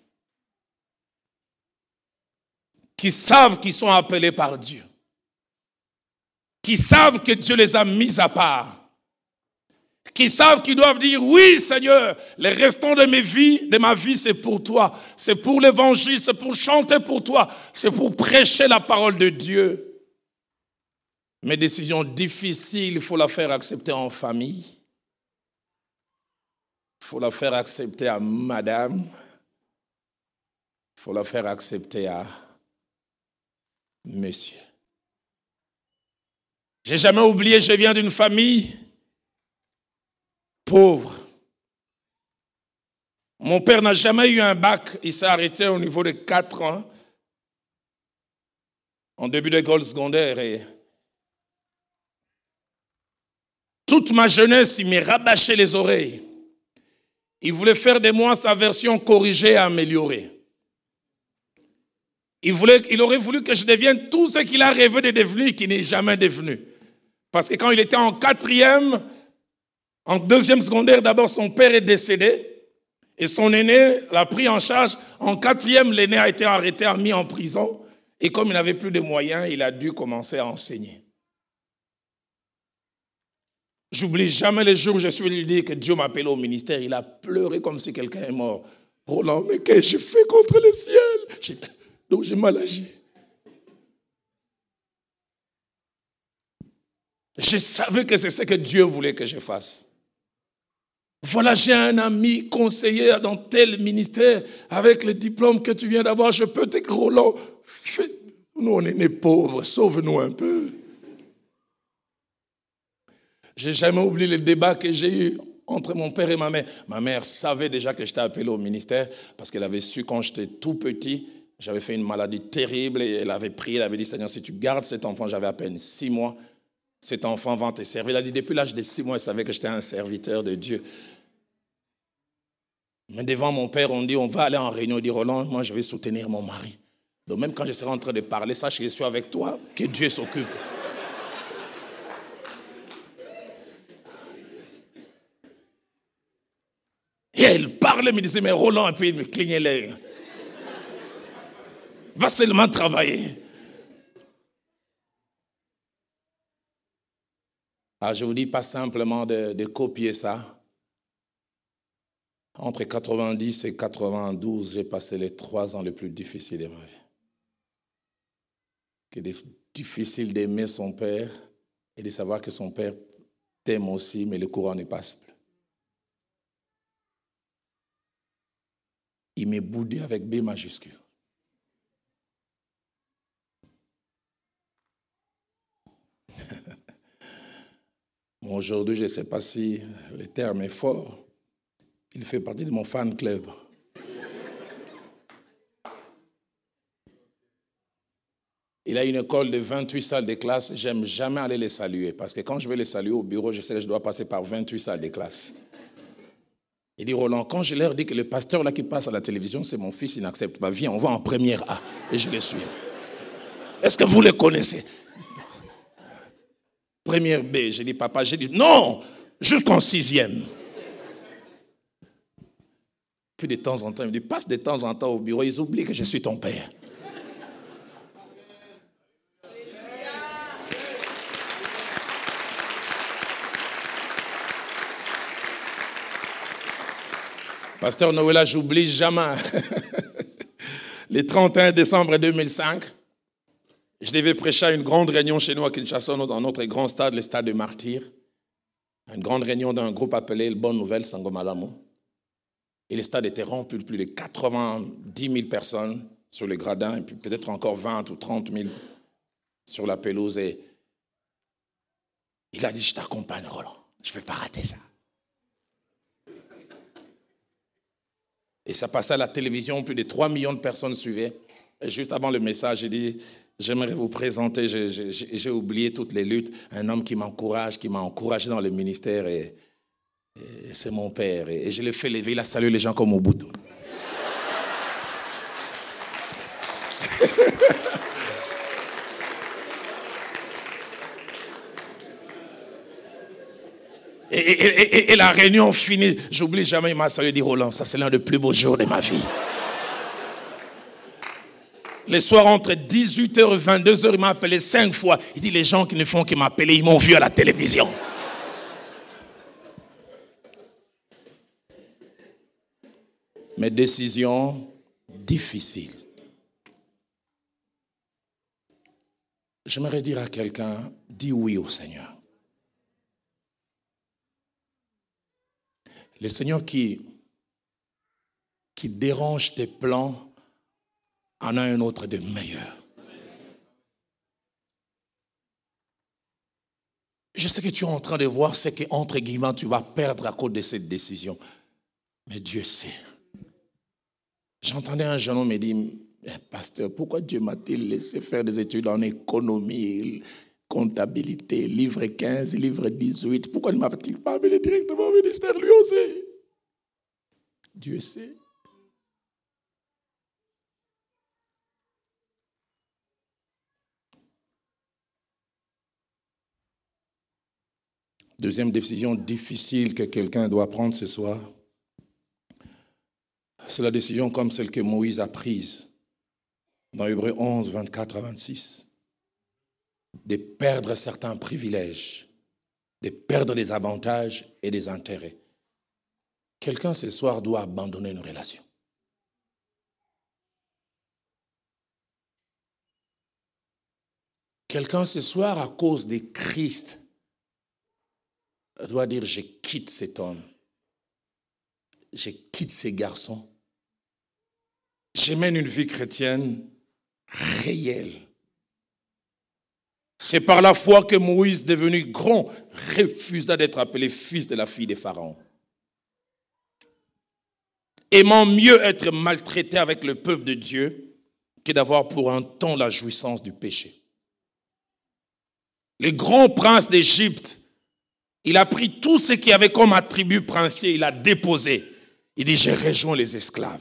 Qui savent qu'ils sont appelés par Dieu. Qui savent que Dieu les a mis à part. Qui savent qu'ils doivent dire, oui Seigneur, les restants de ma vie, c'est pour toi. C'est pour l'évangile, c'est pour chanter pour toi. C'est pour prêcher la parole de Dieu. Mes décisions difficiles, il faut la faire accepter en famille. Il faut la faire accepter à madame. Il faut la faire accepter à monsieur. J'ai jamais oublié, je viens d'une famille pauvre. Mon père n'a jamais eu un bac, il s'est arrêté au niveau de 4 ans, en début d'école secondaire. Et toute ma jeunesse, il m'est rabâché les oreilles. Il voulait faire de moi sa version corrigée et améliorée. Il aurait voulu que je devienne tout ce qu'il a rêvé de devenir, qu'il n'est jamais devenu. Parce que quand il était en 4e, en 2e secondaire, d'abord son père est décédé. Et son aîné l'a pris en charge. En 4e, l'aîné a été arrêté, mis en prison. Et comme il n'avait plus de moyens, il a dû commencer à enseigner. J'oublie jamais le jour où je suis venu lui dire que Dieu m'appelait au ministère. Il a pleuré comme si quelqu'un est mort. Roland, mais qu'est-ce que j'ai fait contre le ciel? Donc j'ai mal agi. Je savais que c'est ce que Dieu voulait que je fasse. Voilà, j'ai un ami conseiller dans tel ministère avec le diplôme que tu viens d'avoir. Je peux te dire, Roland, nous on est nés pauvres, sauve-nous un peu. J'ai jamais oublié le débat que j'ai eu entre mon père et ma mère. Ma mère savait déjà que j'étais appelé au ministère parce qu'elle avait su quand j'étais tout petit, j'avais fait une maladie terrible et elle avait prié, elle avait dit, Seigneur, si tu gardes cet enfant, j'avais à peine 6 mois, cet enfant va te servir. Elle a dit, depuis l'âge de 6 mois, elle savait que j'étais un serviteur de Dieu. Mais devant mon père, on dit, on va aller en réunion. On dit, Roland, moi je vais soutenir mon mari. Donc même quand je serai en train de parler, sache que je suis avec toi, que Dieu s'occupe. Et elle parlait, me disait, mais Roland, et puis il me clignait l'œil. Va seulement travailler. Ah, je vous dis pas simplement de copier ça. Entre 90 et 92, j'ai passé les 3 ans les plus difficiles de ma vie. C'est difficile d'aimer son père et de savoir que son père t'aime aussi, mais le courant ne passe plus. Il m'est boudé avec B majuscule. Bon, aujourd'hui, je ne sais pas si le terme est fort. Il fait partie de mon fan club. Il a une école de 28 salles de classe. J'aime jamais aller les saluer parce que quand je vais les saluer au bureau, je sais que je dois passer par 28 salles de classe. Il dit, Roland, quand je leur dis que le pasteur là qui passe à la télévision, c'est mon fils, il n'accepte pas. Viens, on va en première A. Et je les suis. Est-ce que vous les connaissez? Première B. J'ai dit, papa, j'ai dit, non, jusqu'en 6e. Puis de temps en temps, il me dit, passe de temps en temps au bureau, ils oublient que je suis ton père. Pasteur Noëlla, j'oublie jamais. Le 31 décembre 2005, je devais prêcher à une grande réunion chez nous à Kinshasa, dans notre grand stade, le stade de Martyrs. Une grande réunion d'un groupe appelé le Bonne Nouvelle Sangomalamu. Et le stade était rempli de plus de 90 000 personnes sur les gradins, et puis peut-être encore 20 ou 30 000 sur la pelouse. Et il a dit, je t'accompagne, Roland. Je ne vais pas rater ça. Et ça passait à la télévision, plus de 3 millions de personnes suivaient. Et juste avant le message, j'ai dit, j'aimerais vous présenter, j'ai oublié toutes les luttes, un homme qui m'a encouragé dans le ministère, et c'est mon père. Et je l'ai fait lever, il a salué les gens comme au bout. Et la réunion finie, j'oublie jamais, il m'a salué, il dit, Roland, ça c'est l'un des plus beaux jours de ma vie. Les soirs entre 18h et 22h, il m'a appelé 5 fois. Il dit, les gens qui ne font que m'appeler, ils m'ont vu à la télévision. Mes décisions difficiles. J'aimerais dire à quelqu'un, dis oui au Seigneur. Le Seigneur qui dérange tes plans en a un autre de meilleur. Je sais que tu es en train de voir ce que, entre guillemets, tu vas perdre à cause de cette décision. Mais Dieu sait. J'entendais un jeune homme me dire, pasteur, pourquoi Dieu m'a-t-il laissé faire des études en économie, comptabilité, livre 15, livre 18? Pourquoi ne m'a-t-il pas amené directement au ministère lui aussi? Dieu sait. Deuxième décision difficile que quelqu'un doit prendre ce soir. C'est la décision comme celle que Moïse a prise dans Hébreux 11, 24 à 26, de perdre certains privilèges, de perdre des avantages et des intérêts. Quelqu'un ce soir doit abandonner une relation. Quelqu'un ce soir, à cause de Christ, doit dire, je quitte cet homme, je quitte ces garçons, je mène une vie chrétienne réelle. C'est par la foi que Moïse, devenu grand, refusa d'être appelé fils de la fille de Pharaon. Aimant mieux être maltraité avec le peuple de Dieu que d'avoir pour un temps la jouissance du péché. Le grand prince d'Égypte, il a pris tout ce qu'il y avait comme attribut princier, il a déposé. Il dit, je rejoins les esclaves.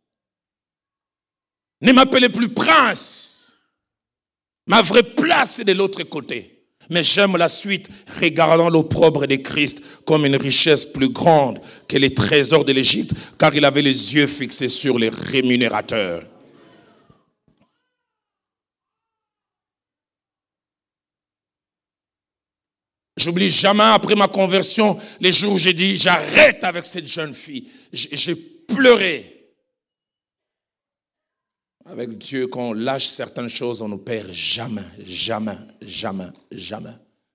Ne m'appelez plus prince. Ma vraie place est de l'autre côté. Mais j'aime la suite, regardant l'opprobre de Christ comme une richesse plus grande que les trésors de l'Égypte, car il avait les yeux fixés sur les rémunérateurs. J'oublie jamais, après ma conversion, les jours où j'ai dit, j'arrête avec cette jeune fille. J'ai pleuré. Avec Dieu, quand on lâche certaines choses, on ne perd jamais, jamais, jamais, jamais.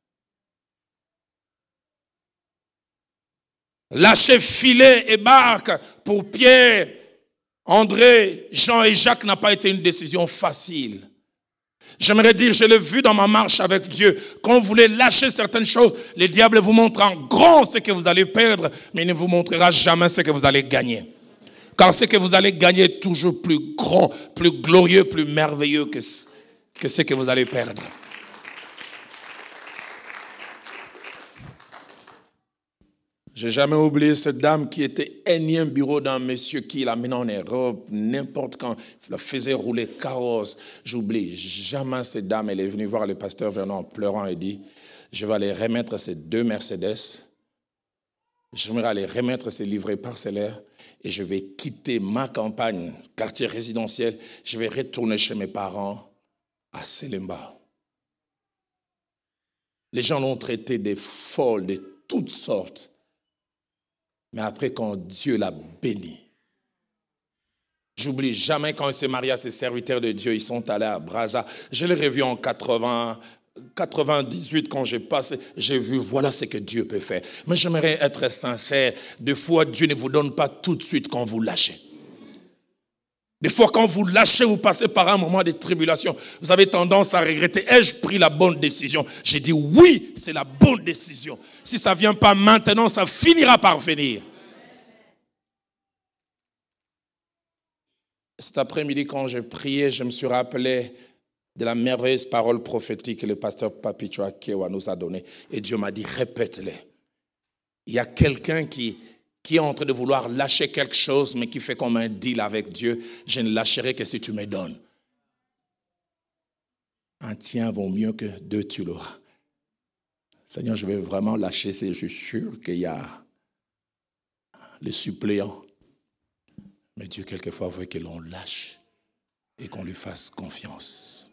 Lâcher filet et barque pour Pierre, André, Jean et Jacques n'a pas été une décision facile. J'aimerais dire, je l'ai vu dans ma marche avec Dieu. Quand vous voulez lâcher certaines choses, le diable vous montre en grand ce que vous allez perdre, mais il ne vous montrera jamais ce que vous allez gagner. Car ce que vous allez gagner est toujours plus grand, plus glorieux, plus merveilleux que ce que vous allez perdre. Je n'ai jamais oublié cette dame qui était énième bureau d'un monsieur qui l'amenait en Europe, n'importe quand, la faisait rouler carrosse. J'oublie jamais cette dame. Elle est venue voir le pasteur Vernon en pleurant et dit, je vais aller remettre ces 2 Mercedes, j'aimerais aller remettre ces livrets parcellaires et je vais quitter ma campagne, quartier résidentiel, je vais retourner chez mes parents à Selemba. Les gens l'ont traité de folle, de toutes sortes. Mais après, quand Dieu l'a béni, j'oublie jamais quand il s'est marié à ses serviteurs de Dieu, ils sont allés à Brazza. Je l'ai revu en 98 quand j'ai passé, j'ai vu, voilà ce que Dieu peut faire. Mais j'aimerais être sincère, des fois Dieu ne vous donne pas tout de suite quand vous lâchez. Des fois quand vous lâchez, vous passez par un moment de tribulation, vous avez tendance à regretter, ai-je pris la bonne décision? J'ai dit oui, c'est la bonne décision. Si ça ne vient pas maintenant, ça finira par venir. Cet après-midi, quand j'ai prié, je me suis rappelé de la merveilleuse parole prophétique que le pasteur Papichwa Kewa nous a donnée. Et Dieu m'a dit, répète-les. Il y a quelqu'un qui est en train de vouloir lâcher quelque chose, mais qui fait comme un deal avec Dieu. Je ne lâcherai que si tu me donnes. Un tien vaut mieux que 2, tu l'auras. Seigneur, je vais vraiment lâcher, je suis sûr qu'il y a les suppléants. Mais Dieu, quelquefois, veut que l'on lâche et qu'on lui fasse confiance.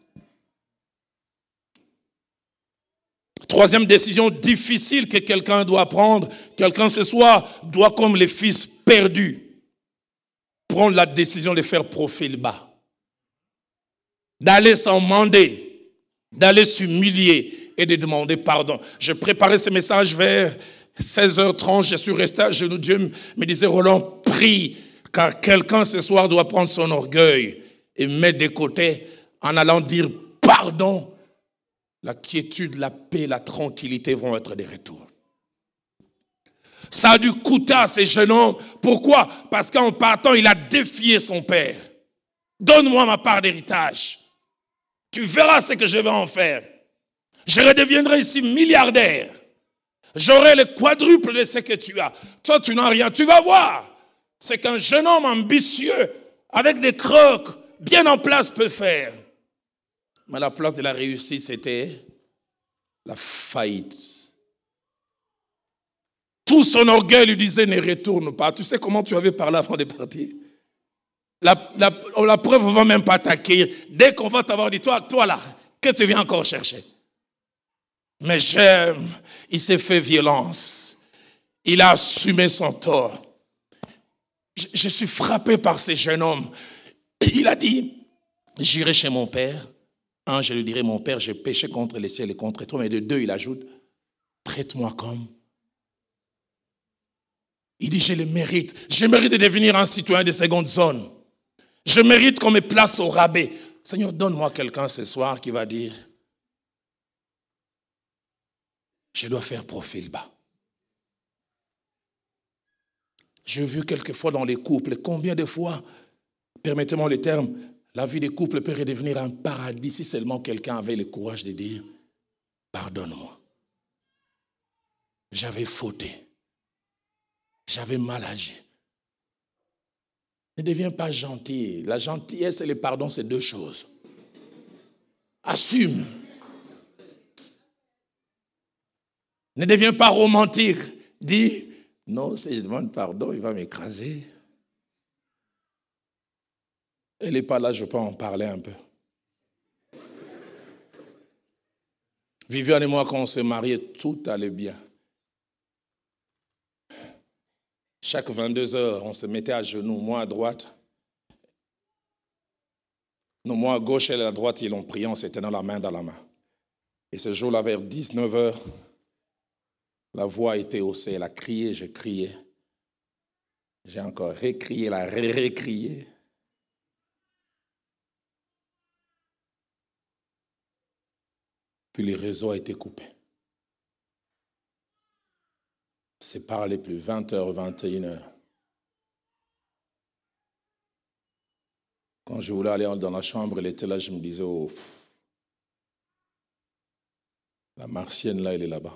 3e décision difficile que quelqu'un doit prendre. Quelqu'un ce soir doit, comme les fils perdus, prendre la décision de faire profil bas. D'aller s'emmander, d'aller s'humilier et de demander pardon. Je préparais ce message vers 16h30. Je suis resté à genoux. Dieu me disait, Roland, prie, car quelqu'un ce soir doit prendre son orgueil et mettre de côté en allant dire pardon. La quiétude, la paix, la tranquillité vont être des retours. Ça a dû coûter à ces jeunes hommes. Pourquoi? Parce qu'en partant, il a défié son père. Donne-moi ma part d'héritage. Tu verras ce que je vais en faire. Je redeviendrai ici milliardaire. J'aurai le quadruple de ce que tu as. Toi, tu n'as rien. Tu vas voir. C'est qu'un jeune homme ambitieux, avec des crocs bien en place, peut faire. Mais la place de la réussite, c'était la faillite. Tout son orgueil lui disait, ne retourne pas. Tu sais comment tu avais parlé avant de partir? La preuve ne va même pas t'accueillir. Dès qu'on va t'avoir dit, toi là, que tu viens encore chercher? Mais j'aime, il s'est fait violence. Il a assumé son tort. Je suis frappé par ce jeune homme. Il a dit, j'irai chez mon père. Un, je lui dirai, mon père, j'ai péché contre les ciels et contre toi. Mais de deux, il ajoute, traite-moi comme. Il dit, je le mérite. Je mérite de devenir un citoyen de seconde zone. Je mérite qu'on me place au rabais. Seigneur, donne-moi quelqu'un ce soir qui va dire, je dois faire profil bas. J'ai vu quelquefois dans les couples, combien de fois, permettez-moi le terme, la vie des couples peut redevenir un paradis si seulement quelqu'un avait le courage de dire, pardonne-moi. J'avais fauté. J'avais mal agi. Ne deviens pas gentil. La gentillesse et le pardon, c'est deux choses. Assume. Ne deviens pas romantique. Dis, non, si je demande pardon, il va m'écraser. Elle n'est pas là, je peux en parler un peu. Viviane et moi, quand on s'est mariés, tout allait bien. Chaque 22 heures, on se mettait à genoux, moi à droite. Non, moi à gauche, elle à droite, ils l'ont prié, on s'était dans la main dans la main. Et ce jour-là, vers 19 heures, la voix a été haussée, elle a crié, j'ai crié. J'ai encore récrié, elle a récrié. Puis le réseau a été coupé. C'est parlé plus 20h, 21h. Quand je voulais aller dans la chambre, elle était là, je me disais, oh, la martienne là, elle est là-bas.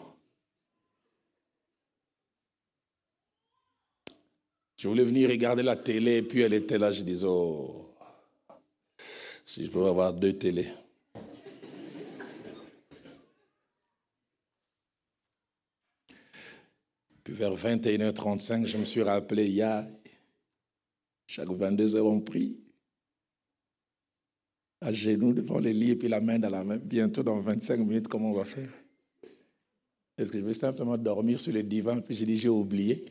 Je voulais venir regarder la télé, puis elle était là, je disais, oh, si je pouvais avoir 2 télés. Puis vers 21h35, je me suis rappelé, chaque 22 heures, on prie. À genoux devant les lits et puis la main dans la main. Bientôt, dans 25 minutes, comment on va faire? Est-ce que je vais simplement dormir sur le divan? Puis j'ai dit, j'ai oublié.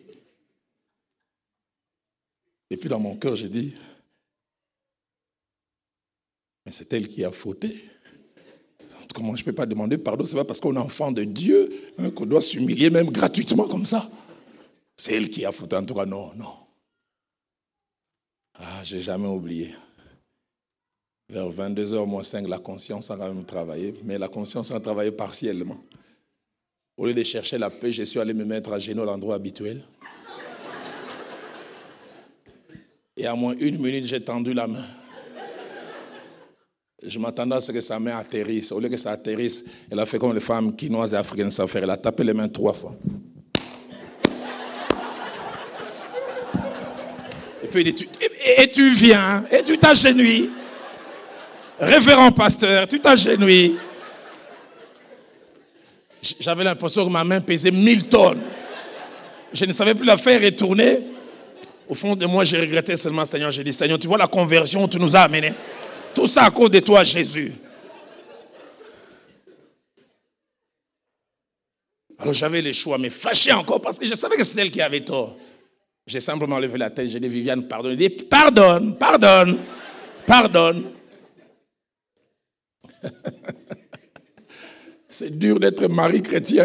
Et puis dans mon cœur, j'ai dit, mais c'est elle qui a fauté. Comment je ne peux pas demander pardon? C'est pas parce qu'on est enfant de Dieu qu'on doit s'humilier même gratuitement comme ça. C'est elle qui a fauté. En tout cas, non. Ah, je n'ai jamais oublié. Vers 22h moins 5, la conscience a quand même travaillé, mais la conscience a travaillé partiellement. Au lieu de chercher la paix, je suis allé me mettre à genoux à l'endroit habituel. Et à moins 1 minute, j'ai tendu la main. Je m'attendais à ce que sa main atterrisse. Au lieu que ça atterrisse, elle a fait comme les femmes quinoises et africaines savent faire. Elle a tapé les mains 3 fois. Et puis il dit, tu viens, et tu t'agenouilles. Révérend pasteur, tu t'agenouilles. J'avais l'impression que ma main pesait 1000 tonnes. Je ne savais plus la faire retourner. Au fond de moi, j'ai regretté seulement, Seigneur. J'ai dit, Seigneur, tu vois la conversion où tu nous as amenés. Tout ça à cause de toi, Jésus. Alors j'avais le choix, mais fâché encore parce que je savais que c'était elle qui avait tort. J'ai simplement levé la tête, j'ai dit, Viviane, pardonne. Elle dit, pardonne. C'est dur d'être mari chrétien.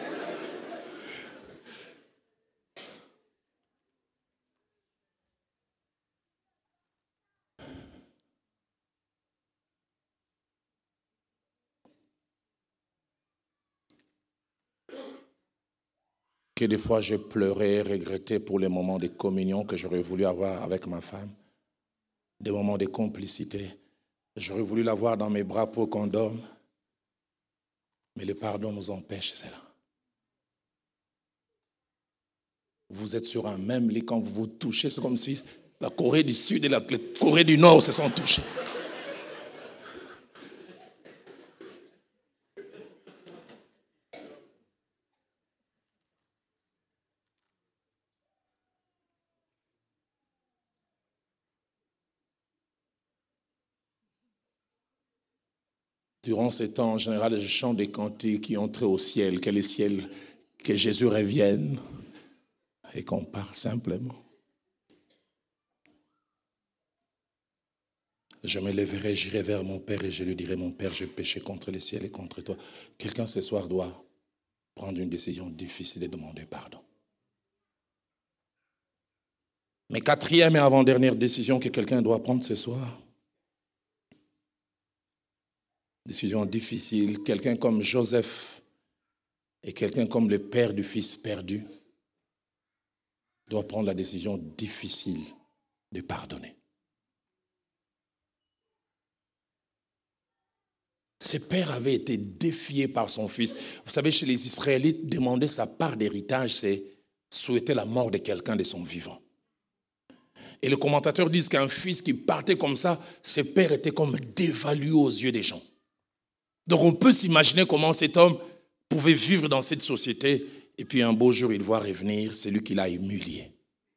Que des fois j'ai pleuré, regretté pour les moments de communion que j'aurais voulu avoir avec ma femme. Des moments de complicité. J'aurais voulu l'avoir dans mes bras pour qu'on dorme. Mais le pardon nous empêche cela. Vous êtes sur un même lit, quand vous vous touchez, c'est comme si la Corée du Sud et la Corée du Nord se sont touchées. Durant ces temps, en général, je chante des cantiques qui ont trait au ciel, que le ciel, que Jésus revienne et qu'on parle simplement. Je me lèverai, j'irai vers mon Père et je lui dirai, mon Père, j'ai péché contre le ciel et contre toi. Quelqu'un ce soir doit prendre une décision difficile et demander pardon. Mais quatrième et avant-dernière décision que quelqu'un doit prendre ce soir, décision difficile, quelqu'un comme Joseph et quelqu'un comme le père du fils perdu doit prendre la décision difficile de pardonner. Ce père avait été défié par son fils. Vous savez, chez les Israélites, demander sa part d'héritage, c'est souhaiter la mort de quelqu'un de son vivant. Et les commentateurs disent qu'un fils qui partait comme ça, ce père était comme dévalué aux yeux des gens. Donc on peut s'imaginer comment cet homme pouvait vivre dans cette société et puis un beau jour, il voit revenir celui qui l'a humilié.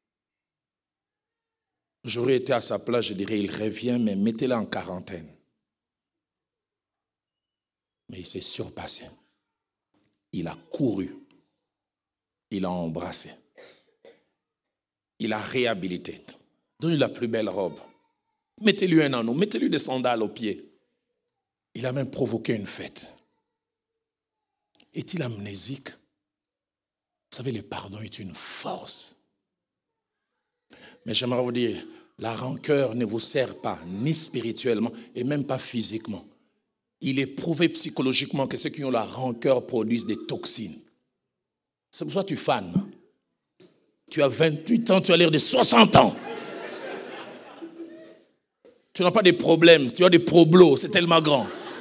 J'aurais été à sa place, je dirais, il revient, mais mettez-le en quarantaine. Mais il s'est surpassé. Il a couru. Il a embrassé. Il a réhabilité. Donnez-lui la plus belle robe. Mettez-lui un anneau. Mettez-lui des sandales aux pieds. Il a même provoqué une fête. Est-il amnésique? Vous savez, le pardon est une force. Mais j'aimerais vous dire, la rancœur ne vous sert pas, ni spirituellement, et même pas physiquement. Il est prouvé psychologiquement que ceux qui ont la rancœur produisent des toxines. C'est pour ça que tu fanes. Tu as 28 ans, tu as l'air de 60 ans. Tu n'as pas de problèmes, tu as des problos, c'est tellement grand.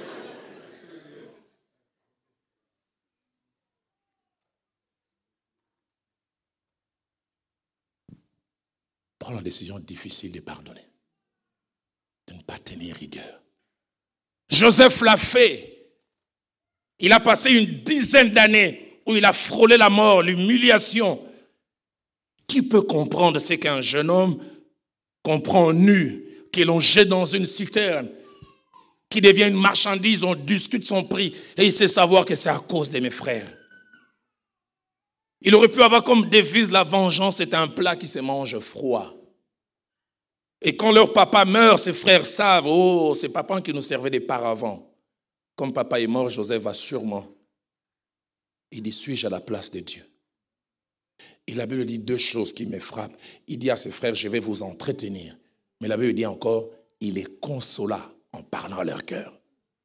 Prends la décision difficile de pardonner, de ne pas tenir rigueur. Joseph l'a fait. Il a passé une dizaine d'années où il a frôlé la mort, l'humiliation. Qui peut comprendre ce qu'un jeune homme comprend nu, que l'on jette dans une citerne, qui devient une marchandise, on discute son prix, et il sait savoir que c'est à cause de mes frères. Il aurait pu avoir comme devise la vengeance est un plat qui se mange froid. Et quand leur papa meurt, ses frères savent, oh, c'est papa qui nous servait des paravents. Comme papa est mort, Joseph va sûrement. Il dit, suis-je à la place de Dieu? Et la Bible dit deux choses qui me frappent. Il dit à ses frères, je vais vous entretenir. Mais la Bible dit encore, il les consola en parlant à leur cœur.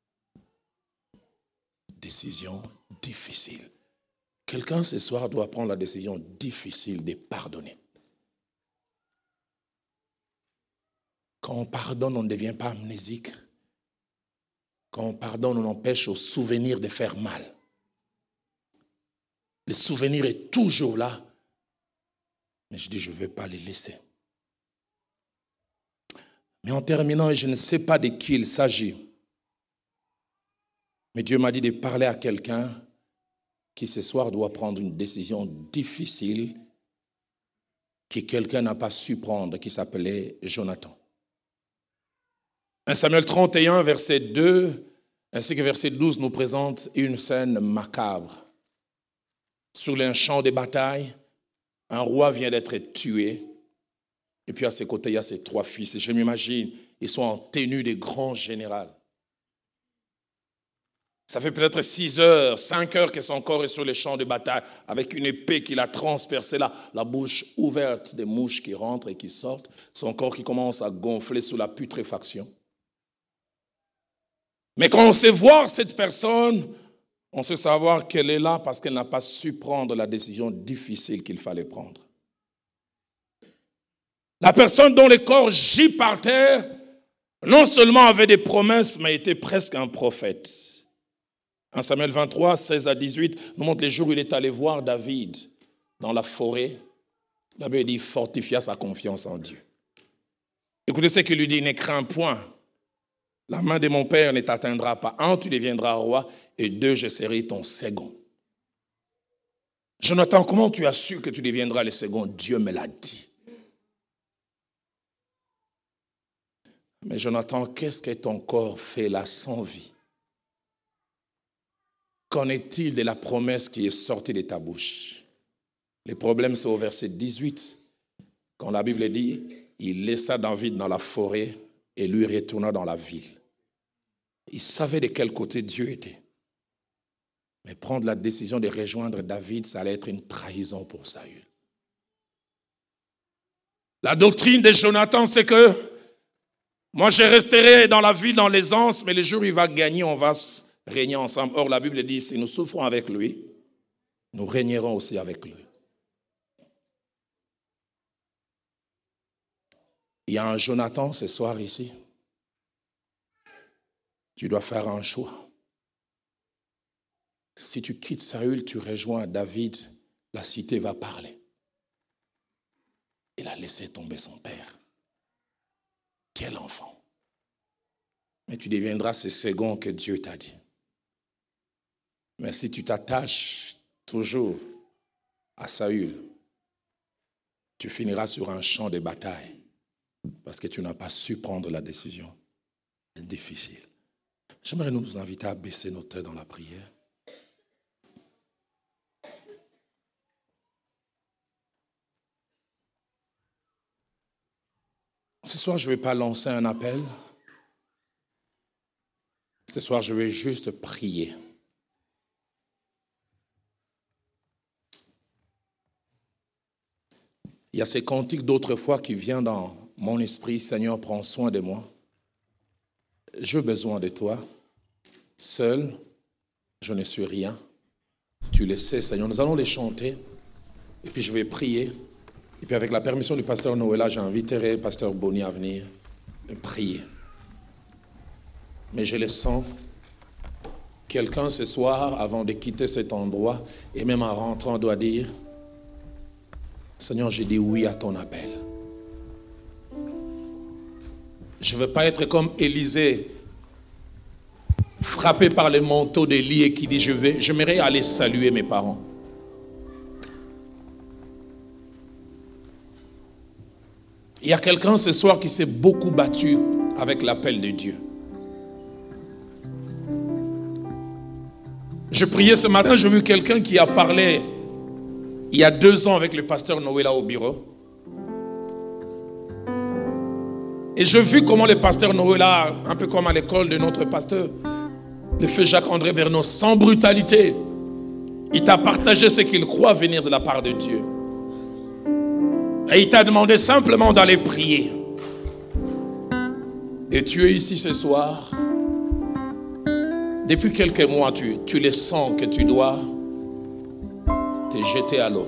Décision difficile. Quelqu'un ce soir doit prendre la décision difficile de pardonner. Quand on pardonne, on ne devient pas amnésique. Quand on pardonne, on empêche au souvenir de faire mal. Le souvenir est toujours là. Mais je dis, je ne vais pas les laisser. Mais en terminant, je ne sais pas de qui il s'agit. Mais Dieu m'a dit de parler à quelqu'un qui ce soir doit prendre une décision difficile que quelqu'un n'a pas su prendre, qui s'appelait Jonathan. 1 Samuel 31, verset 2, ainsi que verset 12 nous présente une scène macabre. Sur un champ de bataille, un roi vient d'être tué. Et puis à ses côtés, il y a ses trois fils. Et je m'imagine, ils sont en tenue de grands généraux. Ça fait peut-être 6 heures, 5 heures que son corps est sur les champs de bataille, avec une épée qui l'a transpercé là, la bouche ouverte, des mouches qui rentrent et qui sortent, son corps qui commence à gonfler sous la putréfaction. Mais quand on sait voir cette personne, on sait savoir qu'elle est là parce qu'elle n'a pas su prendre la décision difficile qu'il fallait prendre. La personne dont le corps gît par terre, non seulement avait des promesses, mais était presque un prophète. 1 Samuel 23, 16 à 18, nous montre les jours où il est allé voir David dans la forêt. La Bible dit, fortifia sa confiance en Dieu. Écoutez ce qu'il lui dit, ne crains point. La main de mon père ne t'atteindra pas. 1, tu deviendras roi, et 2, je serai ton second. Jonathan, comment tu as su que tu deviendras le second? Dieu me l'a dit. Mais Jonathan, qu'est-ce que ton corps fait là sans vie? qu'en est-il de la promesse qui est sortie de ta bouche? Le problème, c'est au verset 18, quand la Bible dit, il laissa David dans la forêt et lui retourna dans la ville. Il savait de quel côté Dieu était. Mais prendre la décision de rejoindre David, ça allait être une trahison pour Saül. La doctrine de Jonathan, c'est que moi, je resterai dans la ville, dans l'aisance, mais le jour où il va gagner, on va régner ensemble. Or, la Bible dit, si nous souffrons avec lui, nous régnerons aussi avec lui. Il y a un Jonathan ce soir ici. Tu dois faire un choix. Si tu quittes Saül, tu rejoins David, la cité va parler. Il a laissé tomber son père. Quel enfant! Mais tu deviendras ce second que Dieu t'a dit. Mais si tu t'attaches toujours à Saül, tu finiras sur un champ de bataille parce que tu n'as pas su prendre la décision. C'est difficile. J'aimerais nous inviter à baisser nos têtes dans la prière. Ce soir, je ne vais pas lancer un appel. Ce soir, je vais juste prier. Il y a ces cantiques d'autrefois qui viennent dans mon esprit. Seigneur, prends soin de moi. J'ai besoin de toi. Seul, je ne suis rien. Tu le sais, Seigneur. Nous allons les chanter. Et puis je vais prier. Et puis avec la permission du pasteur Noëlla, j'inviterai le pasteur Bonny à venir prier. Mais je le sens. Quelqu'un ce soir, avant de quitter cet endroit, et même en rentrant, doit dire, Seigneur, j'ai dit oui à ton appel. Je ne veux pas être comme Élisée, frappé par le manteau d'Élie et qui dit, j'aimerais aller saluer mes parents. Il y a quelqu'un ce soir qui s'est beaucoup battu avec l'appel de Dieu. Je priais ce matin, j'ai vu quelqu'un qui a parlé il y a 2 ans avec le pasteur Noëlla au bureau. Et j'ai vu comment le pasteur Noëlla, un peu comme à l'école de notre pasteur, le feu Jacques-André Vernon, sans brutalité, il t'a partagé ce qu'il croit venir de la part de Dieu. Et il t'a demandé simplement d'aller prier. Et tu es ici ce soir. Depuis quelques mois, tu le sens que tu dois te jeter à l'eau.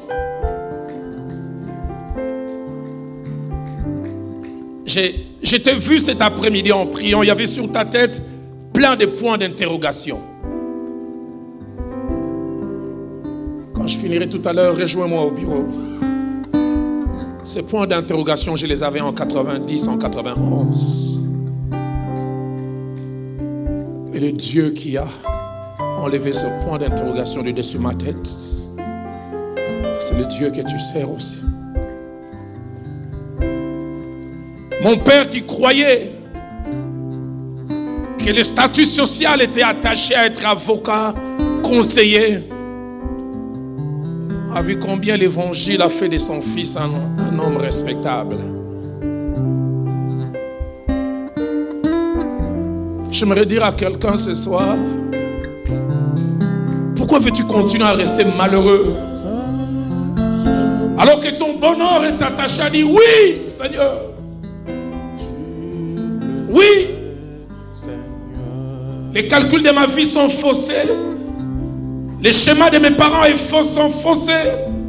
Je t'ai vu cet après-midi en priant. Il y avait sur ta tête plein de points d'interrogation. Quand je finirai tout à l'heure, rejoins-moi au bureau. Ces points d'interrogation, je les avais en 90, en 91. Et le Dieu qui a enlevé ce point d'interrogation de dessus ma tête, c'est le Dieu que tu sers aussi. Mon père qui croyait que le statut social était attaché à être avocat, conseiller, a vu combien l'évangile a fait de son fils un homme respectable. J'aimerais dire à quelqu'un ce soir, pourquoi veux-tu continuer à rester malheureux alors que ton bonheur est attaché à dire oui, Seigneur. Oui. Les calculs de ma vie sont faussés. Les schémas de mes parents sont faussés.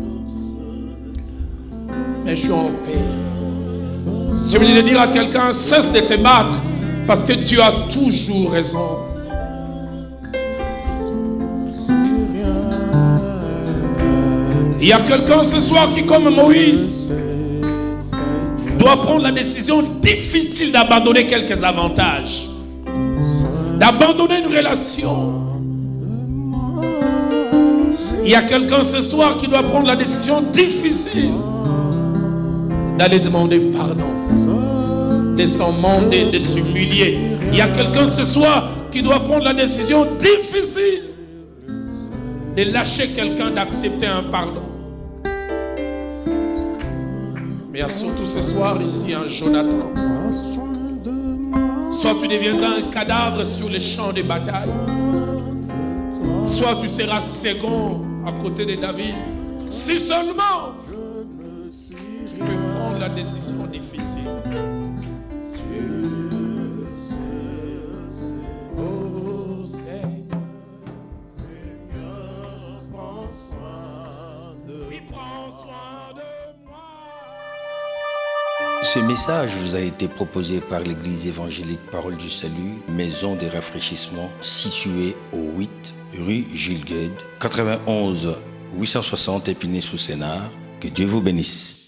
Mais je suis en paix. Je veux dire à quelqu'un, cesse de te battre parce que Dieu a toujours raison. Il y a quelqu'un ce soir qui, comme Moïse, doit prendre la décision difficile d'abandonner quelques avantages, d'abandonner une relation. Il y a quelqu'un ce soir qui doit prendre la décision difficile d'aller demander pardon, de s'emmander, de s'humilier. Il y a quelqu'un ce soir qui doit prendre la décision difficile de lâcher quelqu'un, d'accepter un pardon. Mais il y a surtout ce soir ici un Jonathan. Soit tu deviendras un cadavre sur les champs de bataille, soit tu seras second à côté de David. Si seulement tu peux prendre la décision difficile. Oh Seigneur, prends soin de moi. Oui, prends soin de moi. Ce message vous a été proposé par l'Église évangélique Parole du Salut, maison de rafraîchissement située au 8 rue Gilles Gued, 91 860 Épinay-sous-Sénart. Que Dieu vous bénisse.